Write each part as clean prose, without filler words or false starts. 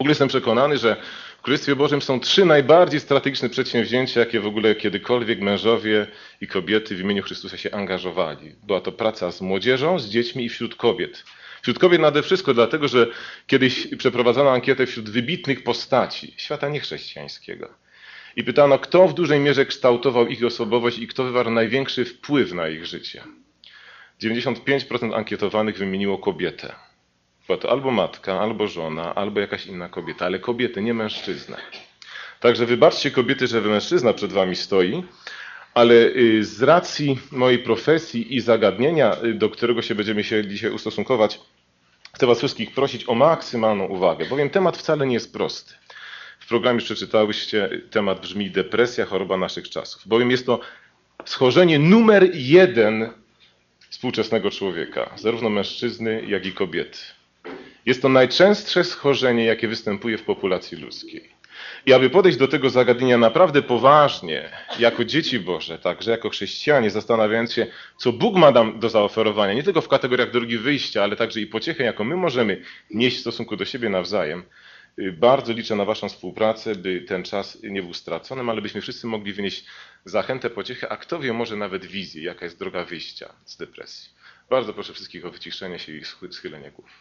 W ogóle jestem przekonany, że w Królestwie Bożym są 3 najbardziej strategiczne przedsięwzięcia, jakie w ogóle kiedykolwiek mężowie i kobiety w imieniu Chrystusa się angażowali. Była to praca z młodzieżą, z dziećmi i wśród kobiet. Wśród kobiet nade wszystko dlatego, że kiedyś przeprowadzono ankietę wśród wybitnych postaci świata niechrześcijańskiego. I pytano, kto w dużej mierze kształtował ich osobowość i kto wywarł największy wpływ na ich życie. 95% ankietowanych wymieniło kobietę. Była to albo matka, albo żona, albo jakaś inna kobieta, ale kobiety, nie mężczyznę. Także wybaczcie kobiety, że mężczyzna przed wami stoi, ale z racji mojej profesji i zagadnienia, do którego się będziemy się dzisiaj ustosunkować, chcę was wszystkich prosić o maksymalną uwagę, bowiem temat wcale nie jest prosty. W programie przeczytałyście, temat brzmi depresja, choroba naszych czasów, bowiem jest to schorzenie numer 1 współczesnego człowieka, zarówno mężczyzny, jak i kobiety. Jest to najczęstsze schorzenie, jakie występuje w populacji ludzkiej. I aby podejść do tego zagadnienia naprawdę poważnie, jako dzieci Boże, także jako chrześcijanie, zastanawiając się, co Bóg ma nam do zaoferowania, nie tylko w kategoriach drogi wyjścia, ale także i pociechę, jaką my możemy nieść w stosunku do siebie nawzajem, bardzo liczę na waszą współpracę, by ten czas nie był straconym, ale byśmy wszyscy mogli wynieść zachętę, pociechę, a kto wie, może nawet wizję, jaka jest droga wyjścia z depresji. Bardzo proszę wszystkich o wyciszenie się i schylenie głów.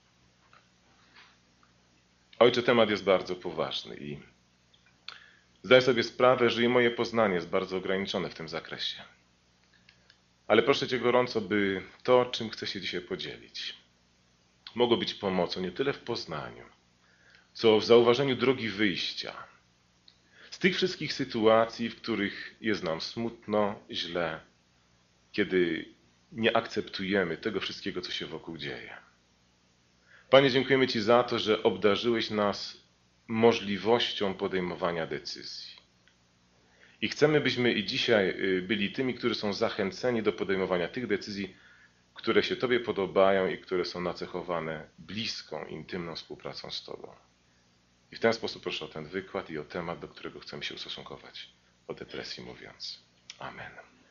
Ojcze, temat jest bardzo poważny i zdaję sobie sprawę, że i moje poznanie jest bardzo ograniczone w tym zakresie. Ale proszę Cię gorąco, by to, czym chcę się dzisiaj podzielić, mogło być pomocą nie tyle w poznaniu, co w zauważeniu drogi wyjścia z tych wszystkich sytuacji, w których jest nam smutno, źle, kiedy nie akceptujemy tego wszystkiego, co się wokół dzieje. Panie, dziękujemy Ci za to, że obdarzyłeś nas możliwością podejmowania decyzji. I chcemy, byśmy i dzisiaj byli tymi, którzy są zachęceni do podejmowania tych decyzji, które się Tobie podobają i które są nacechowane bliską, intymną współpracą z Tobą. I w ten sposób proszę o ten wykład i o temat, do którego chcemy się ustosunkować, o depresji mówiąc. Amen.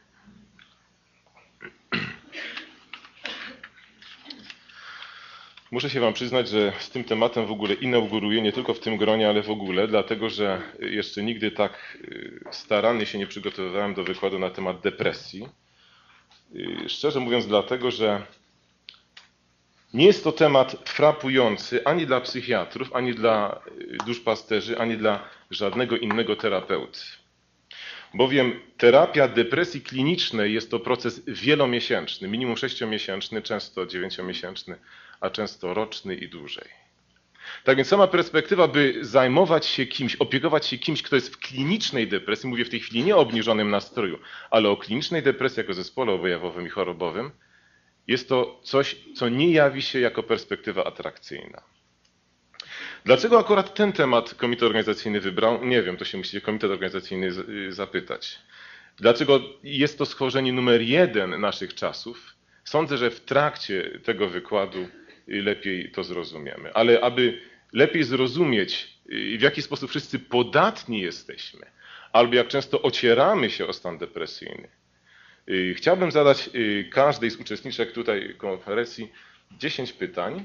Muszę się wam przyznać, że z tym tematem w ogóle inauguruję nie tylko w tym gronie, ale w ogóle, dlatego że jeszcze nigdy tak starannie się nie przygotowywałem do wykładu na temat depresji. Szczerze mówiąc dlatego, że nie jest to temat frapujący ani dla psychiatrów, ani dla duszpasterzy, ani dla żadnego innego terapeuty. Bowiem terapia depresji klinicznej jest to proces wielomiesięczny, minimum 6-miesięczny, często 9-miesięczny, a często roczny i dłużej. Tak więc sama perspektywa, by zajmować się kimś, opiekować się kimś, kto jest w klinicznej depresji, mówię w tej chwili nie o obniżonym nastroju, ale o klinicznej depresji jako zespole objawowym i chorobowym, jest to coś, co nie jawi się jako perspektywa atrakcyjna. Dlaczego akurat ten temat komitet organizacyjny wybrał? Nie wiem, to się musicie komitet organizacyjny zapytać. Dlaczego jest to schorzenie numer 1 naszych czasów? Sądzę, że w trakcie tego wykładu lepiej to zrozumiemy. Ale aby lepiej zrozumieć, w jaki sposób wszyscy podatni jesteśmy, albo jak często ocieramy się o stan depresyjny, chciałbym zadać każdej z uczestniczek tutaj konferencji 10 pytań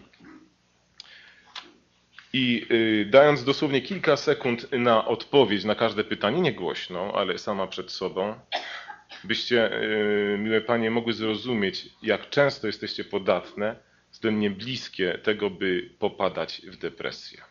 i dając dosłownie kilka sekund na odpowiedź na każde pytanie, nie głośno, ale sama przed sobą, byście, miłe Panie, mogły zrozumieć, jak często jesteście podatne, względnie bliskie tego, by popadać w depresję.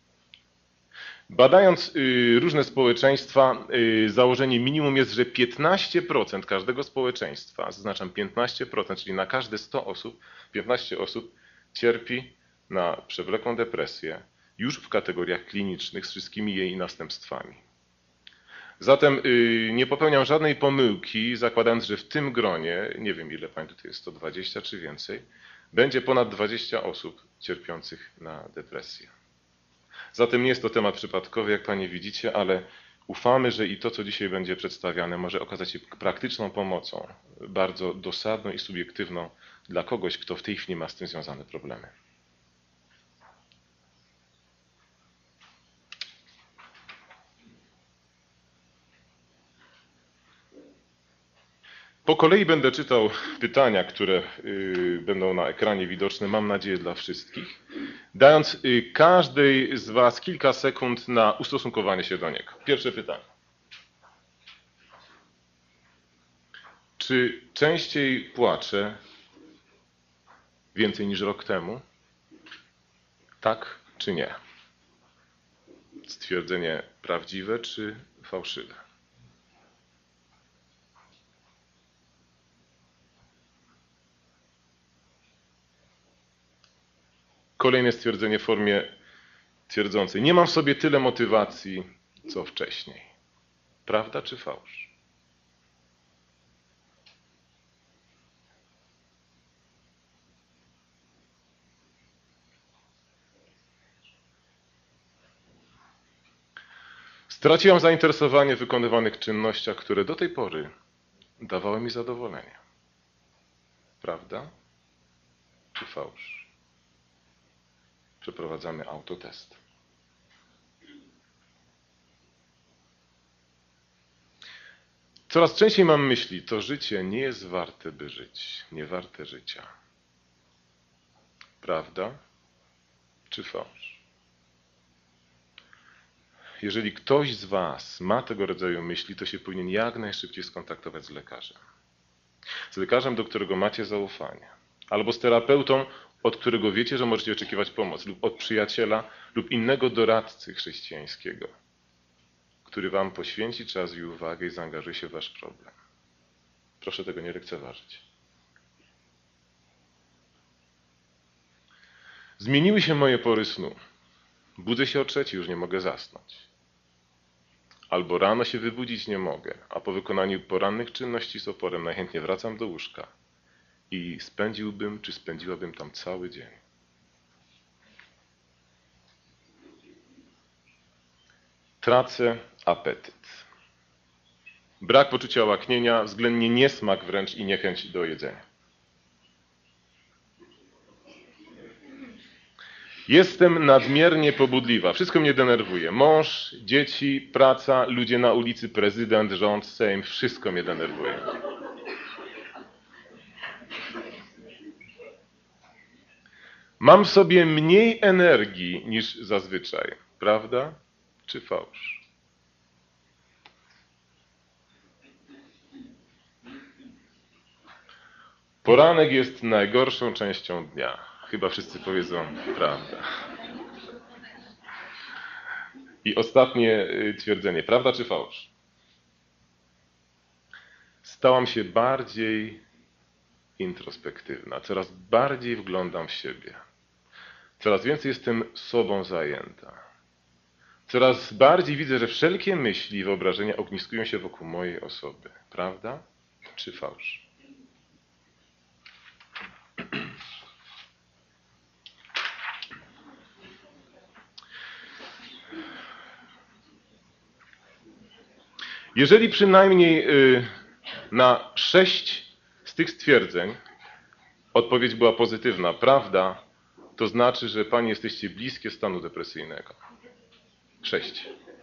Badając różne społeczeństwa, założenie minimum jest, że 15% każdego społeczeństwa, zaznaczam 15%, czyli na każde 100 osób, 15 osób cierpi na przewlekłą depresję już w kategoriach klinicznych z wszystkimi jej następstwami. Zatem nie popełniam żadnej pomyłki, zakładając, że w tym gronie, nie wiem ile pań tutaj jest, 120 czy więcej, będzie ponad 20 osób cierpiących na depresję. Zatem nie jest to temat przypadkowy, jak Panie widzicie, ale ufamy, że i to, co dzisiaj będzie przedstawiane, może okazać się praktyczną pomocą, bardzo dosadną i subiektywną dla kogoś, kto w tej chwili ma z tym związane problemy. Po kolei będę czytał pytania, które będą na ekranie widoczne, mam nadzieję, dla wszystkich. dając każdej z was kilka sekund na ustosunkowanie się do niego. Pierwsze pytanie. Czy częściej płaczę więcej niż rok temu? Tak czy nie? Stwierdzenie prawdziwe czy fałszywe? Kolejne stwierdzenie w formie twierdzącej. Nie mam w sobie tyle motywacji, co wcześniej. Prawda czy fałsz? Straciłam zainteresowanie w wykonywanych czynnościach, które do tej pory dawały mi zadowolenie. Prawda czy fałsz? Przeprowadzamy autotest. Coraz częściej mam myśli, to życie nie jest warte, by żyć, nie warte życia. Prawda czy fałsz? Jeżeli ktoś z was ma tego rodzaju myśli, to się powinien jak najszybciej skontaktować z lekarzem. Z lekarzem, do którego macie zaufanie. Albo z terapeutą, od którego wiecie, że możecie oczekiwać pomocy. Lub od przyjaciela, lub innego doradcy chrześcijańskiego, który wam poświęci czas i uwagę i zaangażuje się w wasz problem. Proszę tego nie lekceważyć. Zmieniły się moje pory snu. Budzę się o 3:00, już nie mogę zasnąć. Albo rano się wybudzić nie mogę, a po wykonaniu porannych czynności z oporem najchętniej wracam do łóżka i spędziłbym czy spędziłabym tam cały dzień. Tracę apetyt. Brak poczucia łaknienia, względnie niesmak wręcz i niechęć do jedzenia. Jestem nadmiernie pobudliwa. Wszystko mnie denerwuje. Mąż, dzieci, praca, ludzie na ulicy, prezydent, rząd, Sejm. Wszystko mnie denerwuje. Mam w sobie mniej energii niż zazwyczaj. Prawda czy fałsz? Poranek jest najgorszą częścią dnia. Chyba wszyscy powiedzą prawda. I ostatnie twierdzenie. Prawda czy fałsz? Stałam się bardziej introspektywna. Coraz bardziej wglądam w siebie. Coraz więcej jestem sobą zajęta. Coraz bardziej widzę, że wszelkie myśli i wyobrażenia ogniskują się wokół mojej osoby. Prawda czy fałsz? Jeżeli przynajmniej na 6 z tych stwierdzeń odpowiedź była pozytywna, prawda, to znaczy, że Panie jesteście bliskie stanu depresyjnego. 6.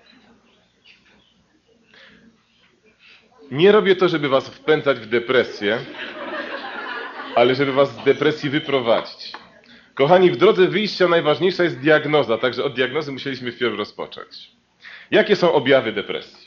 Nie robię to, żeby was wpędzać w depresję, ale żeby was z depresji wyprowadzić. Kochani, w drodze wyjścia najważniejsza jest diagnoza, także od diagnozy musieliśmy wpierw rozpocząć. Jakie są objawy depresji?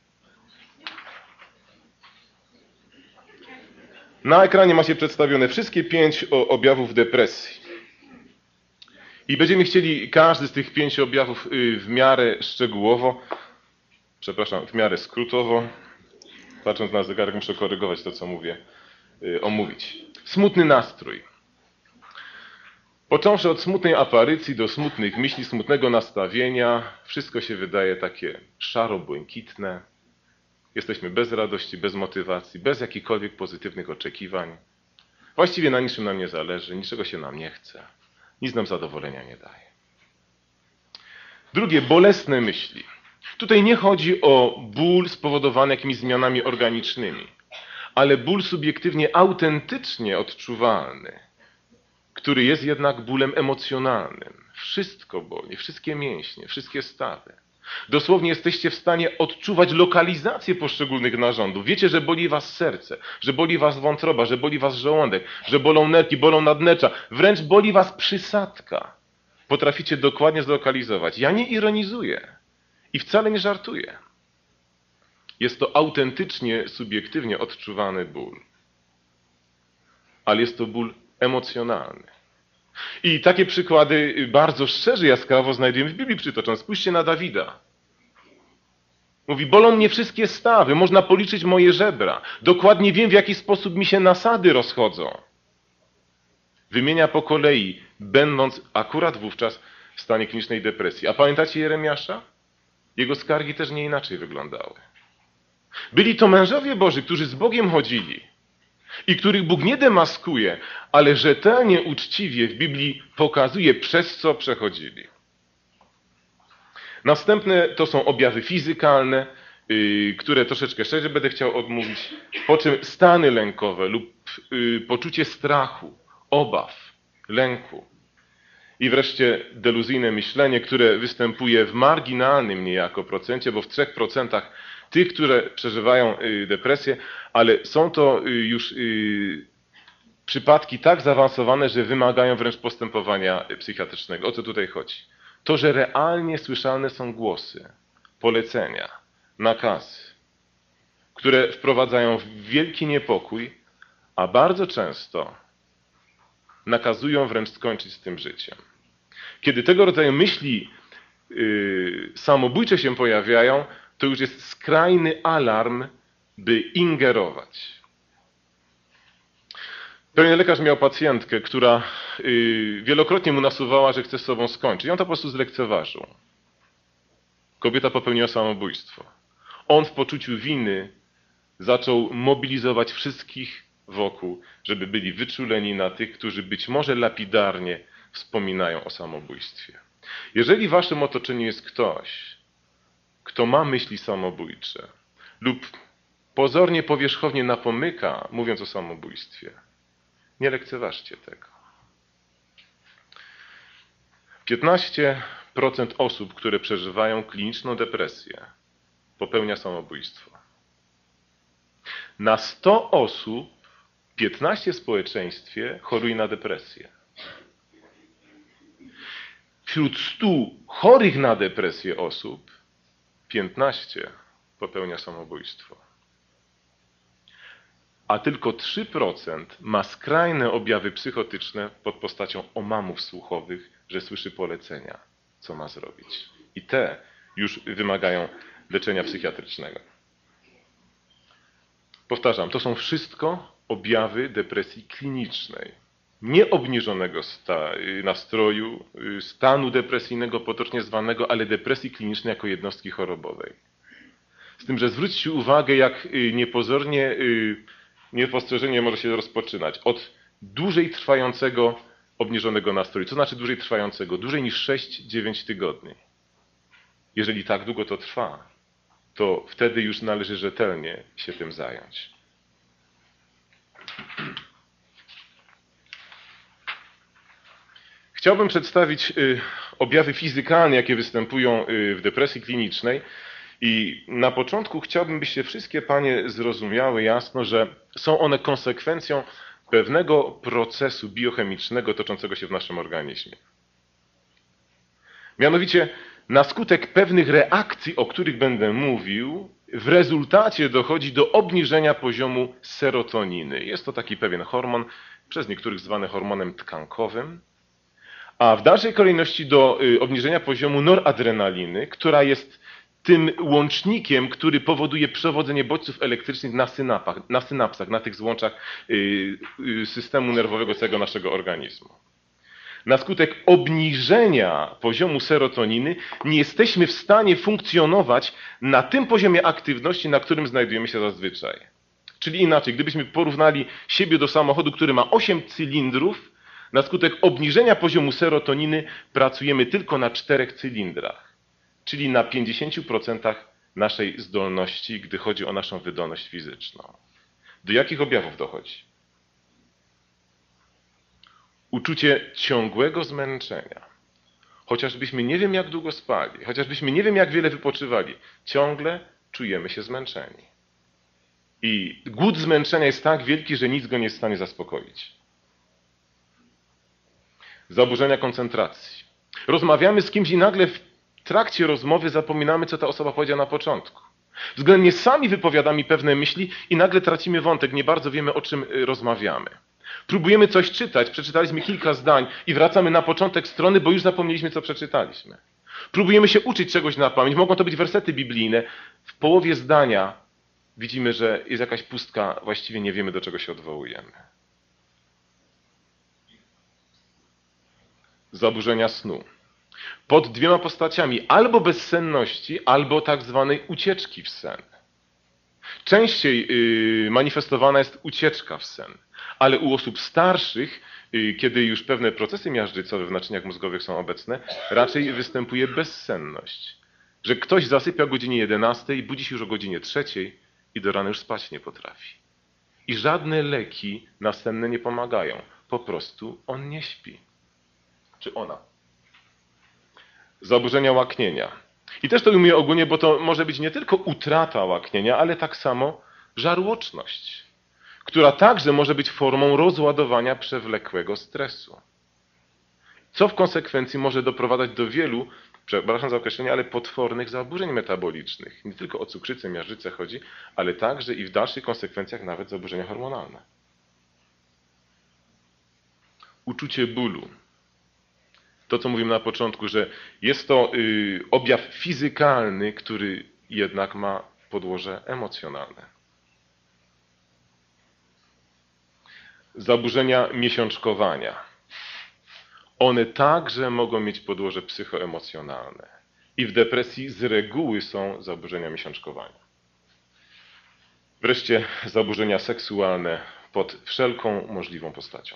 Na ekranie macie przedstawione wszystkie 5 objawów depresji. I będziemy chcieli każdy z tych 5 objawów w miarę szczegółowo, w miarę skrótowo, patrząc na zegarek muszę korygować to, co mówię, omówić. Smutny nastrój. Począwszy od smutnej aparycji do smutnych myśli, smutnego nastawienia, wszystko się wydaje takie szaro-błękitne. Jesteśmy bez radości, bez motywacji, bez jakichkolwiek pozytywnych oczekiwań. Właściwie na niczym nam nie zależy, niczego się nam nie chce. Nic nam zadowolenia nie daje. Drugie, bolesne myśli. Tutaj nie chodzi o ból spowodowany jakimiś zmianami organicznymi, ale ból subiektywnie, autentycznie odczuwalny, który jest jednak bólem emocjonalnym. Wszystko boli, wszystkie mięśnie, wszystkie stawy. Dosłownie jesteście w stanie odczuwać lokalizację poszczególnych narządów. Wiecie, że boli was serce, że boli was wątroba, że boli was żołądek, że bolą nerki, bolą nadnercza. Wręcz boli was przysadka. Potraficie dokładnie zlokalizować. Ja nie ironizuję i wcale nie żartuję. Jest to autentycznie, subiektywnie odczuwany ból. Ale jest to ból emocjonalny. I takie przykłady bardzo szczerze, jaskrawo znajdujemy w Biblii przytoczone. Spójrzcie na Dawida. Mówi, bolą mnie wszystkie stawy, można policzyć moje żebra. Dokładnie wiem, w jaki sposób mi się nasady rozchodzą. Wymienia po kolei, będąc akurat wówczas w stanie klinicznej depresji. A pamiętacie Jeremiasza? Jego skargi też nie inaczej wyglądały. Byli to mężowie Boży, którzy z Bogiem chodzili i których Bóg nie demaskuje, ale rzetelnie, uczciwie w Biblii pokazuje, przez co przechodzili. Następne to są objawy fizykalne, które troszeczkę szerzej będę chciał odmówić, po czym stany lękowe lub poczucie strachu, obaw, lęku. I wreszcie deluzyjne myślenie, które występuje w marginalnym niejako procencie, bo w 3% tych, które przeżywają depresję, ale są to już przypadki tak zaawansowane, że wymagają wręcz postępowania psychiatrycznego. O co tutaj chodzi? To, że realnie słyszalne są głosy, polecenia, nakazy, które wprowadzają w wielki niepokój, a bardzo często nakazują wręcz skończyć z tym życiem. Kiedy tego rodzaju myśli samobójcze się pojawiają, to już jest skrajny alarm, by ingerować. Pewien lekarz miał pacjentkę, która wielokrotnie mu nasuwała, że chce z sobą skończyć. I on to po prostu zlekceważył. Kobieta popełniła samobójstwo. On w poczuciu winy zaczął mobilizować wszystkich wokół, żeby byli wyczuleni na tych, którzy być może lapidarnie wspominają o samobójstwie. Jeżeli w waszym otoczeniu jest ktoś, kto ma myśli samobójcze lub pozornie, powierzchownie napomyka, mówiąc o samobójstwie, nie lekceważcie tego. 15% osób, które przeżywają kliniczną depresję, popełnia samobójstwo. Na 100 osób 15 w społeczeństwie choruje na depresję. Wśród 100 chorych na depresję osób 15 popełnia samobójstwo. A tylko 3% ma skrajne objawy psychotyczne pod postacią omamów słuchowych, że słyszy polecenia, co ma zrobić. I te już wymagają leczenia psychiatrycznego. Powtarzam, to są wszystko objawy depresji klinicznej. Nie obniżonego nastroju, stanu depresyjnego potocznie zwanego, ale depresji klinicznej jako jednostki chorobowej. Z tym, że zwróćcie uwagę, jak niepozornie niepostrzeżenie może się rozpoczynać od dłużej trwającego obniżonego nastroju. Co znaczy dłużej trwającego? Dłużej niż 6-9 tygodni. Jeżeli tak długo to trwa, to wtedy już należy rzetelnie się tym zająć. Chciałbym przedstawić objawy fizykalne, jakie występują w depresji klinicznej. I na początku chciałbym, byście wszystkie panie zrozumiały jasno, że są one konsekwencją pewnego procesu biochemicznego toczącego się w naszym organizmie. Mianowicie na skutek pewnych reakcji, o których będę mówił, w rezultacie dochodzi do obniżenia poziomu serotoniny. Jest to taki pewien hormon, przez niektórych zwany hormonem tkankowym, a w dalszej kolejności do obniżenia poziomu noradrenaliny, która jest tym łącznikiem, który powoduje przewodzenie bodźców elektrycznych na synapsach, na tych złączach systemu nerwowego całego naszego organizmu. Na skutek obniżenia poziomu serotoniny nie jesteśmy w stanie funkcjonować na tym poziomie aktywności, na którym znajdujemy się zazwyczaj. Czyli inaczej, gdybyśmy porównali siebie do samochodu, który ma 8 cylindrów, na skutek obniżenia poziomu serotoniny pracujemy tylko na 4 cylindrach. Czyli na 50% naszej zdolności, gdy chodzi o naszą wydolność fizyczną. Do jakich objawów dochodzi? Uczucie ciągłego zmęczenia. Chociażbyśmy nie wiem jak długo spali, chociażbyśmy nie wiem jak wiele wypoczywali, ciągle czujemy się zmęczeni. I głód zmęczenia jest tak wielki, że nic go nie jest w stanie zaspokoić. Zaburzenia koncentracji. Rozmawiamy z kimś i nagle w trakcie rozmowy zapominamy, co ta osoba powiedziała na początku. Względnie sami wypowiadamy pewne myśli i nagle tracimy wątek, nie bardzo wiemy, o czym rozmawiamy. Próbujemy coś czytać, przeczytaliśmy kilka zdań i wracamy na początek strony, bo już zapomnieliśmy, co przeczytaliśmy. Próbujemy się uczyć czegoś na pamięć, mogą to być wersety biblijne. W połowie zdania widzimy, że jest jakaś pustka, właściwie nie wiemy, do czego się odwołujemy. Zaburzenia snu. Pod dwiema postaciami, albo bezsenności, albo tak zwanej ucieczki w sen. Częściej manifestowana jest ucieczka w sen, ale u osób starszych, kiedy już pewne procesy miażdżycowe w naczyniach mózgowych są obecne, raczej występuje bezsenność. Że ktoś zasypia o godzinie 11, budzi się już o godzinie 3 i do rana już spać nie potrafi. I żadne leki nasenne nie pomagają. Po prostu on nie śpi. Czy ona. Zaburzenia łaknienia. I też to ujmuję ogólnie, bo to może być nie tylko utrata łaknienia, ale tak samo żarłoczność, która także może być formą rozładowania przewlekłego stresu. Co w konsekwencji może doprowadzać do wielu, przepraszam za określenie, ale potwornych zaburzeń metabolicznych. Nie tylko o cukrzycę, miażdżycę chodzi, ale także i w dalszych konsekwencjach nawet zaburzenia hormonalne. Uczucie bólu. To, co mówimy na początku, że jest to objaw fizykalny, który jednak ma podłoże emocjonalne. Zaburzenia miesiączkowania. One także mogą mieć podłoże psychoemocjonalne. I w depresji z reguły są zaburzenia miesiączkowania. Wreszcie zaburzenia seksualne pod wszelką możliwą postacią.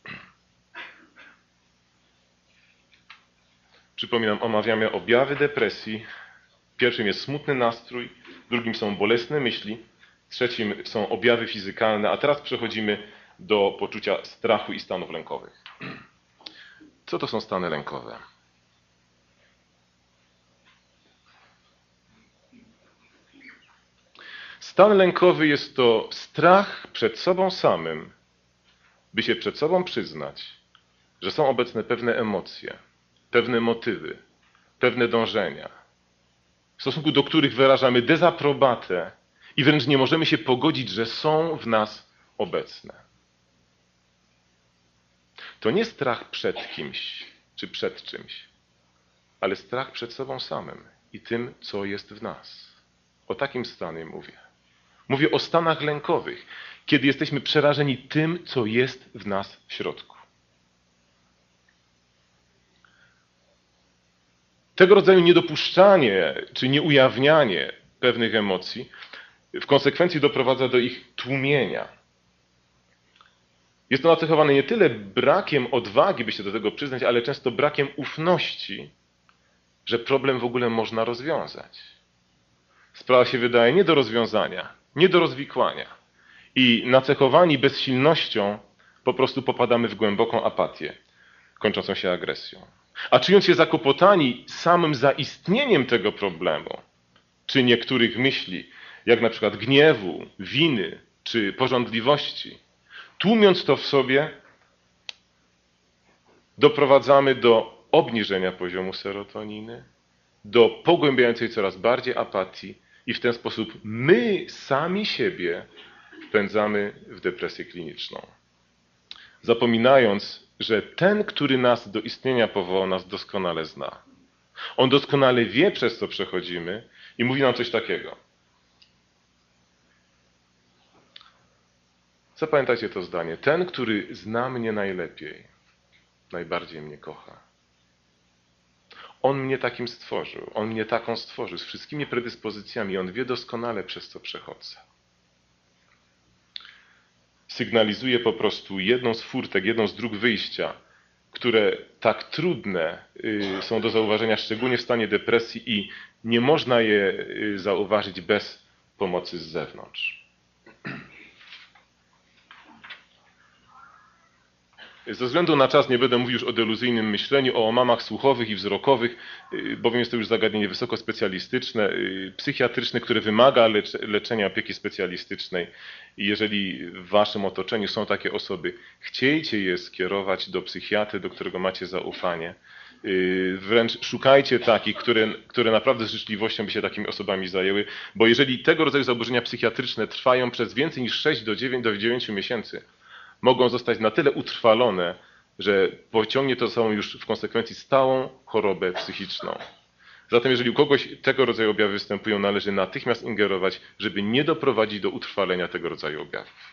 Przypominam, omawiamy objawy depresji. Pierwszym jest smutny nastrój, drugim są bolesne myśli, trzecim są objawy fizykalne, a teraz przechodzimy do poczucia strachu i stanów lękowych. Co to są stany lękowe? Stan lękowy jest to strach przed sobą samym, by się przed sobą przyznać, że są obecne pewne emocje, pewne motywy, pewne dążenia, w stosunku do których wyrażamy dezaprobatę i wręcz nie możemy się pogodzić, że są w nas obecne. To nie strach przed kimś czy przed czymś, ale strach przed sobą samym i tym, co jest w nas. O takim stanie mówię. Mówię o stanach lękowych, kiedy jesteśmy przerażeni tym, co jest w nas w środku. Tego rodzaju niedopuszczanie czy nieujawnianie pewnych emocji w konsekwencji doprowadza do ich tłumienia. Jest to nacechowane nie tyle brakiem odwagi, by się do tego przyznać, ale często brakiem ufności, że problem w ogóle można rozwiązać. Sprawa się wydaje nie do rozwiązania, nie do rozwikłania. I nacechowani bezsilnością po prostu popadamy w głęboką apatię, kończącą się agresją. A czując się zakłopotani samym zaistnieniem tego problemu, czy niektórych myśli, jak na przykład gniewu, winy czy pożądliwości, tłumiąc to w sobie, doprowadzamy do obniżenia poziomu serotoniny, do pogłębiającej coraz bardziej apatii i w ten sposób my sami siebie wpędzamy w depresję kliniczną. Zapominając, że ten, który nas do istnienia powołał, nas doskonale zna. On doskonale wie, przez co przechodzimy i mówi nam coś takiego. Zapamiętajcie to zdanie. Ten, który zna mnie najlepiej, najbardziej mnie kocha. On mnie takim stworzył. On mnie taką stworzył, z wszystkimi predyspozycjami. On wie doskonale, przez co przechodzę. Sygnalizuje po prostu jedną z furtek, jedną z dróg wyjścia, które tak trudne są do zauważenia, szczególnie w stanie depresji i nie można je zauważyć bez pomocy z zewnątrz. Ze względu na czas nie będę mówił już o deluzyjnym myśleniu, o omamach słuchowych i wzrokowych, bowiem jest to już zagadnienie wysoko specjalistyczne, psychiatryczne, które wymaga leczenia opieki specjalistycznej. I jeżeli w waszym otoczeniu są takie osoby, chciejcie je skierować do psychiatry, do którego macie zaufanie, Wręcz szukajcie takich, które naprawdę z życzliwością by się takimi osobami zajęły, bo jeżeli tego rodzaju zaburzenia psychiatryczne trwają przez więcej niż 6 do 9 miesięcy, mogą zostać na tyle utrwalone, że pociągnie to za sobą już w konsekwencji stałą chorobę psychiczną. Zatem jeżeli u kogoś tego rodzaju objawy występują, należy natychmiast ingerować, żeby nie doprowadzić do utrwalenia tego rodzaju objawów.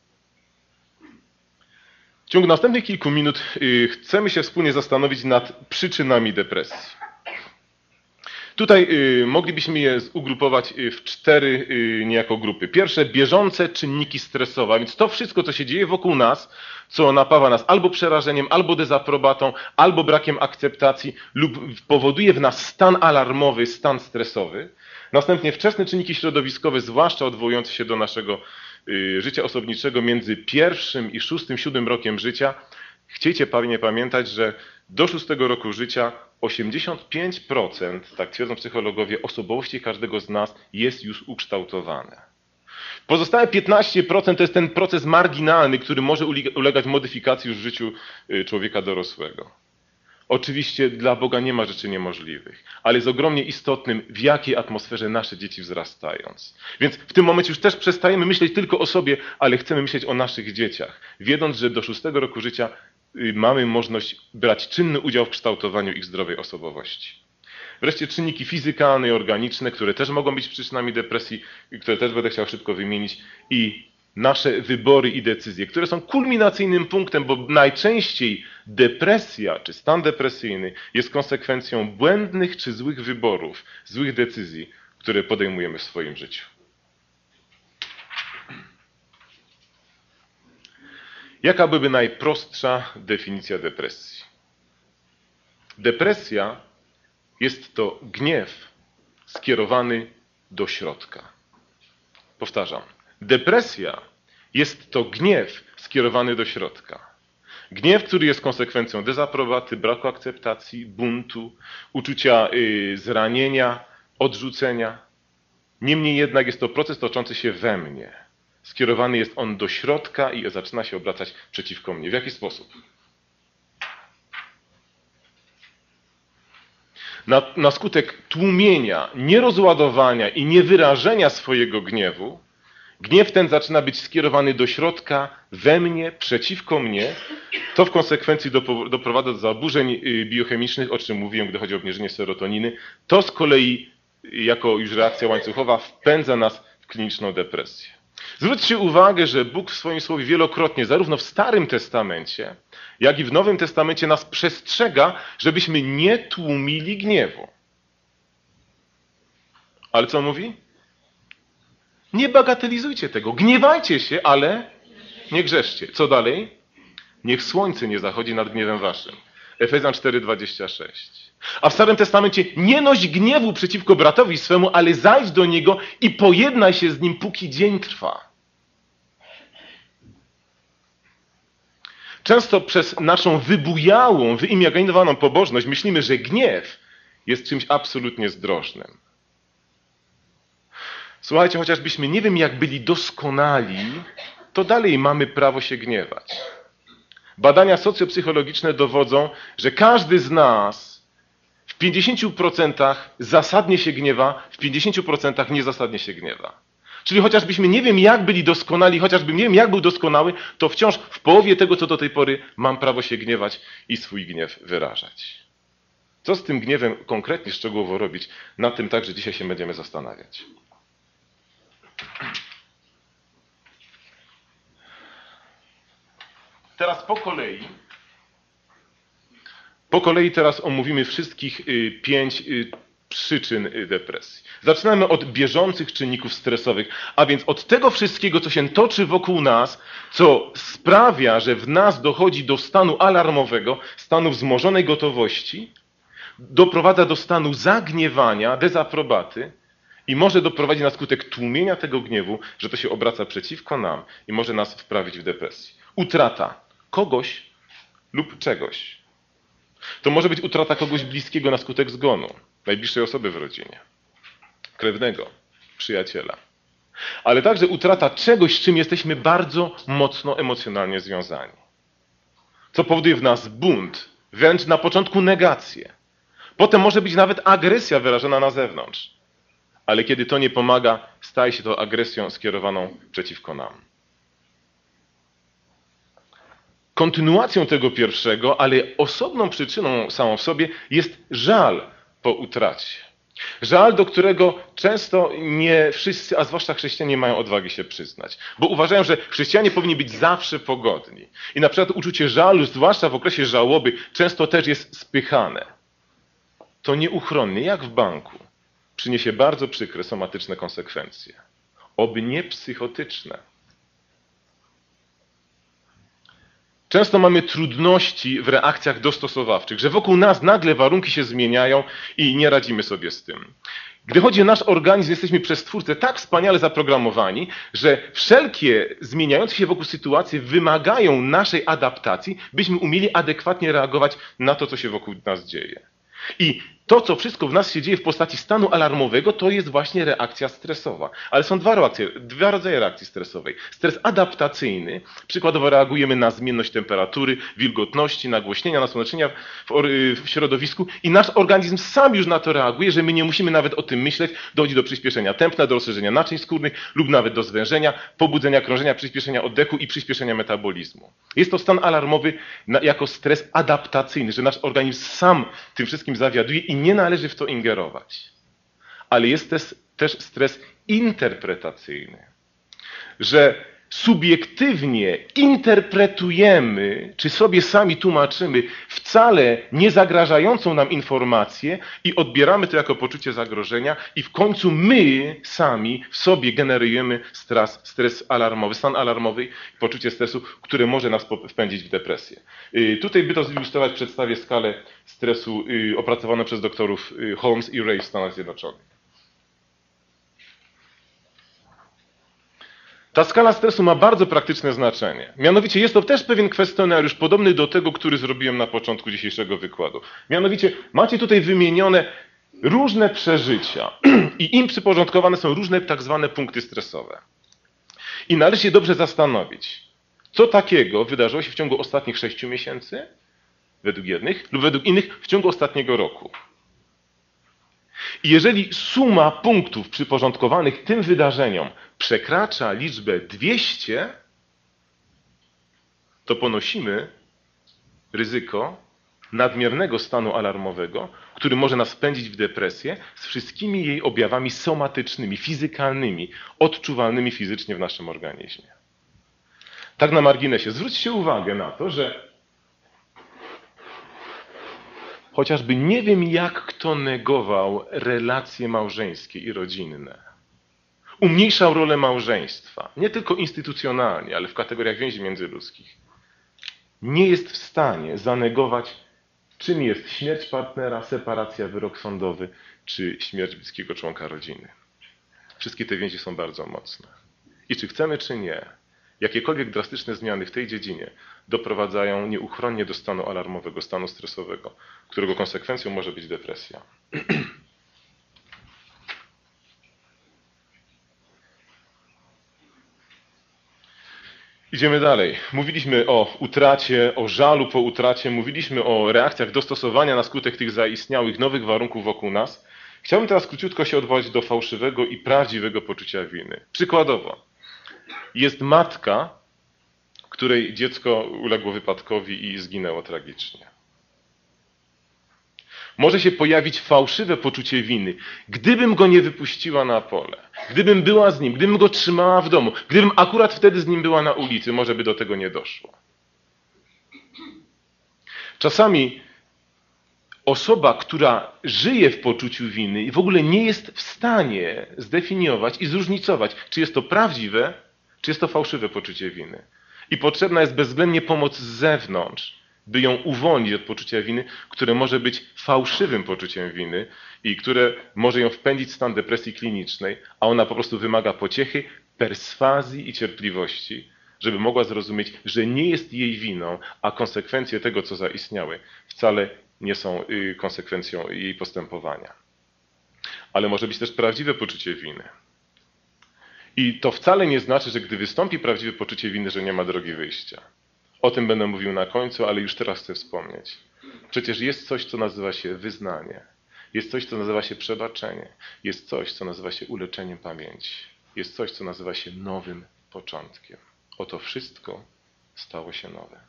W ciągu następnych kilku minut chcemy się wspólnie zastanowić nad przyczynami depresji. Tutaj moglibyśmy je ugrupować w 4 niejako grupy. Pierwsze, bieżące czynniki stresowe, a więc to wszystko, co się dzieje wokół nas, co napawa nas albo przerażeniem, albo dezaprobatą, albo brakiem akceptacji lub powoduje w nas stan alarmowy, stan stresowy. Następnie wczesne czynniki środowiskowe, zwłaszcza odwołujące się do naszego życia osobniczego między 1. i 6., 7. rokiem życia. Chciejcie pewnie pamiętać, że do 6. roku życia 85%, tak twierdzą psychologowie, osobowości każdego z nas jest już ukształtowane. Pozostałe 15% to jest ten proces marginalny, który może ulegać modyfikacji już w życiu człowieka dorosłego. Oczywiście dla Boga nie ma rzeczy niemożliwych, ale jest ogromnie istotnym, w jakiej atmosferze nasze dzieci wzrastając. Więc w tym momencie już też przestajemy myśleć tylko o sobie, ale chcemy myśleć o naszych dzieciach, wiedząc, że do 6. roku życia mamy możliwość brać czynny udział w kształtowaniu ich zdrowej osobowości. Wreszcie czynniki fizykalne i organiczne, które też mogą być przyczynami depresji, które też będę chciał szybko wymienić, i nasze wybory i decyzje, które są kulminacyjnym punktem, bo najczęściej depresja czy stan depresyjny jest konsekwencją błędnych czy złych wyborów, złych decyzji, które podejmujemy w swoim życiu. Jaka byłaby najprostsza definicja depresji? Depresja jest to gniew skierowany do środka. Powtarzam. Depresja jest to gniew skierowany do środka. Gniew, który jest konsekwencją dezaprobaty, braku akceptacji, buntu, uczucia zranienia, odrzucenia. Niemniej jednak jest to proces toczący się we mnie. Skierowany jest on do środka i zaczyna się obracać przeciwko mnie. W jaki sposób? Na skutek tłumienia, nierozładowania i niewyrażenia swojego gniewu, gniew ten zaczyna być skierowany do środka, we mnie, przeciwko mnie. To w konsekwencji doprowadza do zaburzeń biochemicznych, o czym mówiłem, gdy chodzi o obniżenie serotoniny. To z kolei, jako już reakcja łańcuchowa, wpędza nas w kliniczną depresję. Zwróćcie uwagę, że Bóg w swoim słowie wielokrotnie, zarówno w Starym Testamencie, jak i w Nowym Testamencie nas przestrzega, żebyśmy nie tłumili gniewu. Ale co mówi? Nie bagatelizujcie tego. Gniewajcie się, ale nie grzeszcie. Co dalej? Niech słońce nie zachodzi nad gniewem waszym. Efezjan 4:26. A w Starym Testamencie nie noś gniewu przeciwko bratowi swemu, ale zajdź do niego i pojednaj się z nim, póki dzień trwa. Często przez naszą wybujałą, wyimaginowaną pobożność myślimy, że gniew jest czymś absolutnie zdrożnym. Słuchajcie, chociażbyśmy nie wiem jak byli doskonali, to dalej mamy prawo się gniewać. Badania socjopsychologiczne dowodzą, że każdy z nas w 50% zasadnie się gniewa, w 50% niezasadnie się gniewa. Czyli chociażbyśmy nie wiem jak byli doskonali, chociażbym nie wiem jak był doskonały, to wciąż w połowie tego, co do tej pory mam prawo się gniewać i swój gniew wyrażać. Co z tym gniewem konkretnie, szczegółowo robić? Nad tym także dzisiaj się będziemy zastanawiać. Teraz po kolei teraz omówimy wszystkich 5 przyczyn depresji. Zaczynamy od bieżących czynników stresowych, a więc od tego wszystkiego, co się toczy wokół nas, co sprawia, że w nas dochodzi do stanu alarmowego, stanu wzmożonej gotowości, doprowadza do stanu zagniewania, dezaprobaty i może doprowadzić na skutek tłumienia tego gniewu, że to się obraca przeciwko nam i może nas wprawić w depresję. Utrata kogoś lub czegoś. To może być utrata kogoś bliskiego na skutek zgonu, najbliższej osoby w rodzinie, krewnego, przyjaciela. Ale także utrata czegoś, z czym jesteśmy bardzo mocno emocjonalnie związani. Co powoduje w nas bunt, Wręcz na początku negację. Potem może być nawet agresja wyrażona na zewnątrz. Ale kiedy to nie pomaga, staje się to agresją skierowaną przeciwko nam. Kontynuacją tego pierwszego, ale osobną przyczyną samą w sobie jest żal po utracie. Żal, do którego często nie wszyscy, a zwłaszcza chrześcijanie, mają odwagi się przyznać. Bo uważają, że chrześcijanie powinni być zawsze pogodni. I na przykład uczucie żalu, zwłaszcza w okresie żałoby, często też jest spychane. To nieuchronnie, jak w banku, przyniesie bardzo przykre, somatyczne konsekwencje. Oby nie psychotyczne. Często mamy trudności w reakcjach dostosowawczych, że wokół nas nagle warunki się zmieniają i nie radzimy sobie z tym. Gdy chodzi o nasz organizm, jesteśmy przez Twórcę tak wspaniale zaprogramowani, że wszelkie zmieniające się wokół sytuacje wymagają naszej adaptacji, byśmy umieli adekwatnie reagować na to, co się wokół nas dzieje. I to, co wszystko w nas się dzieje w postaci stanu alarmowego, to jest właśnie reakcja stresowa. Ale są dwa rodzaje reakcji stresowej. Stres adaptacyjny, przykładowo reagujemy na zmienność temperatury, wilgotności, nagłośnienia, nasłonecznienia w środowisku i nasz organizm sam już na to reaguje, że my nie musimy nawet o tym myśleć, dochodzi do przyspieszenia tętna, do rozszerzenia naczyń skórnych lub nawet do zwężenia, pobudzenia krążenia, przyspieszenia oddechu i przyspieszenia metabolizmu. Jest to stan alarmowy jako stres adaptacyjny, że nasz organizm sam tym wszystkim zawiaduje i nie należy w to ingerować. Ale jest też stres interpretacyjny, że subiektywnie interpretujemy, czy sobie sami tłumaczymy wcale nie zagrażającą nam informację i odbieramy to jako poczucie zagrożenia i w końcu my sami w sobie generujemy stres alarmowy, stan alarmowy, poczucie stresu, które może nas wpędzić w depresję. Tutaj, by to zilustrować, przedstawię skalę stresu opracowaną przez doktorów Holmes i Ray w Stanach Zjednoczonych. Ta skala stresu ma bardzo praktyczne znaczenie. Mianowicie jest to też pewien kwestionariusz podobny do tego, który zrobiłem na początku dzisiejszego wykładu. Mianowicie macie tutaj wymienione różne przeżycia i im przyporządkowane są różne tak zwane punkty stresowe. I należy się dobrze zastanowić, co takiego wydarzyło się w ciągu ostatnich 6 miesięcy, według jednych, lub według innych w ciągu ostatniego roku. I jeżeli suma punktów przyporządkowanych tym wydarzeniom przekracza liczbę 200, to ponosimy ryzyko nadmiernego stanu alarmowego, który może nas wpędzić w depresję z wszystkimi jej objawami somatycznymi, fizykalnymi, odczuwalnymi fizycznie w naszym organizmie. Tak na marginesie, zwróćcie uwagę na to, że chociażby nie wiem, jak kto negował relacje małżeńskie i rodzinne. Umniejszał rolę małżeństwa, nie tylko instytucjonalnie, ale w kategoriach więzi międzyludzkich. Nie jest w stanie zanegować, czym jest śmierć partnera, separacja, wyrok sądowy, czy śmierć bliskiego członka rodziny. Wszystkie te więzi są bardzo mocne. I czy chcemy, czy nie, jakiekolwiek drastyczne zmiany w tej dziedzinie doprowadzają nieuchronnie do stanu alarmowego, stanu stresowego, którego konsekwencją może być depresja. Idziemy dalej. Mówiliśmy o utracie, o żalu po utracie, mówiliśmy o reakcjach dostosowania na skutek tych zaistniałych nowych warunków wokół nas. Chciałbym teraz króciutko się odwołać do fałszywego i prawdziwego poczucia winy. Przykładowo, jest matka, której dziecko uległo wypadkowi i zginęło tragicznie. Może się pojawić fałszywe poczucie winy. Gdybym go nie wypuściła na pole, gdybym była z nim, gdybym go trzymała w domu, gdybym akurat wtedy z nim była na ulicy, może by do tego nie doszło. Czasami osoba, która żyje w poczuciu winy i w ogóle nie jest w stanie zdefiniować i zróżnicować, czy jest to prawdziwe, czy jest to fałszywe poczucie winy. I potrzebna jest bezwzględnie pomoc z zewnątrz, by ją uwolnić od poczucia winy, które może być fałszywym poczuciem winy i które może ją wpędzić w stan depresji klinicznej, a ona po prostu wymaga pociechy, perswazji i cierpliwości, żeby mogła zrozumieć, że nie jest jej winą, a konsekwencje tego, co zaistniały, wcale nie są konsekwencją jej postępowania. Ale może być też prawdziwe poczucie winy. I to wcale nie znaczy, że gdy wystąpi prawdziwe poczucie winy, że nie ma drogi wyjścia. O tym będę mówił na końcu, ale już teraz chcę wspomnieć. Przecież jest coś, co nazywa się wyznanie. Jest coś, co nazywa się przebaczenie. Jest coś, co nazywa się uleczeniem pamięci. Jest coś, co nazywa się nowym początkiem. Oto wszystko stało się nowe.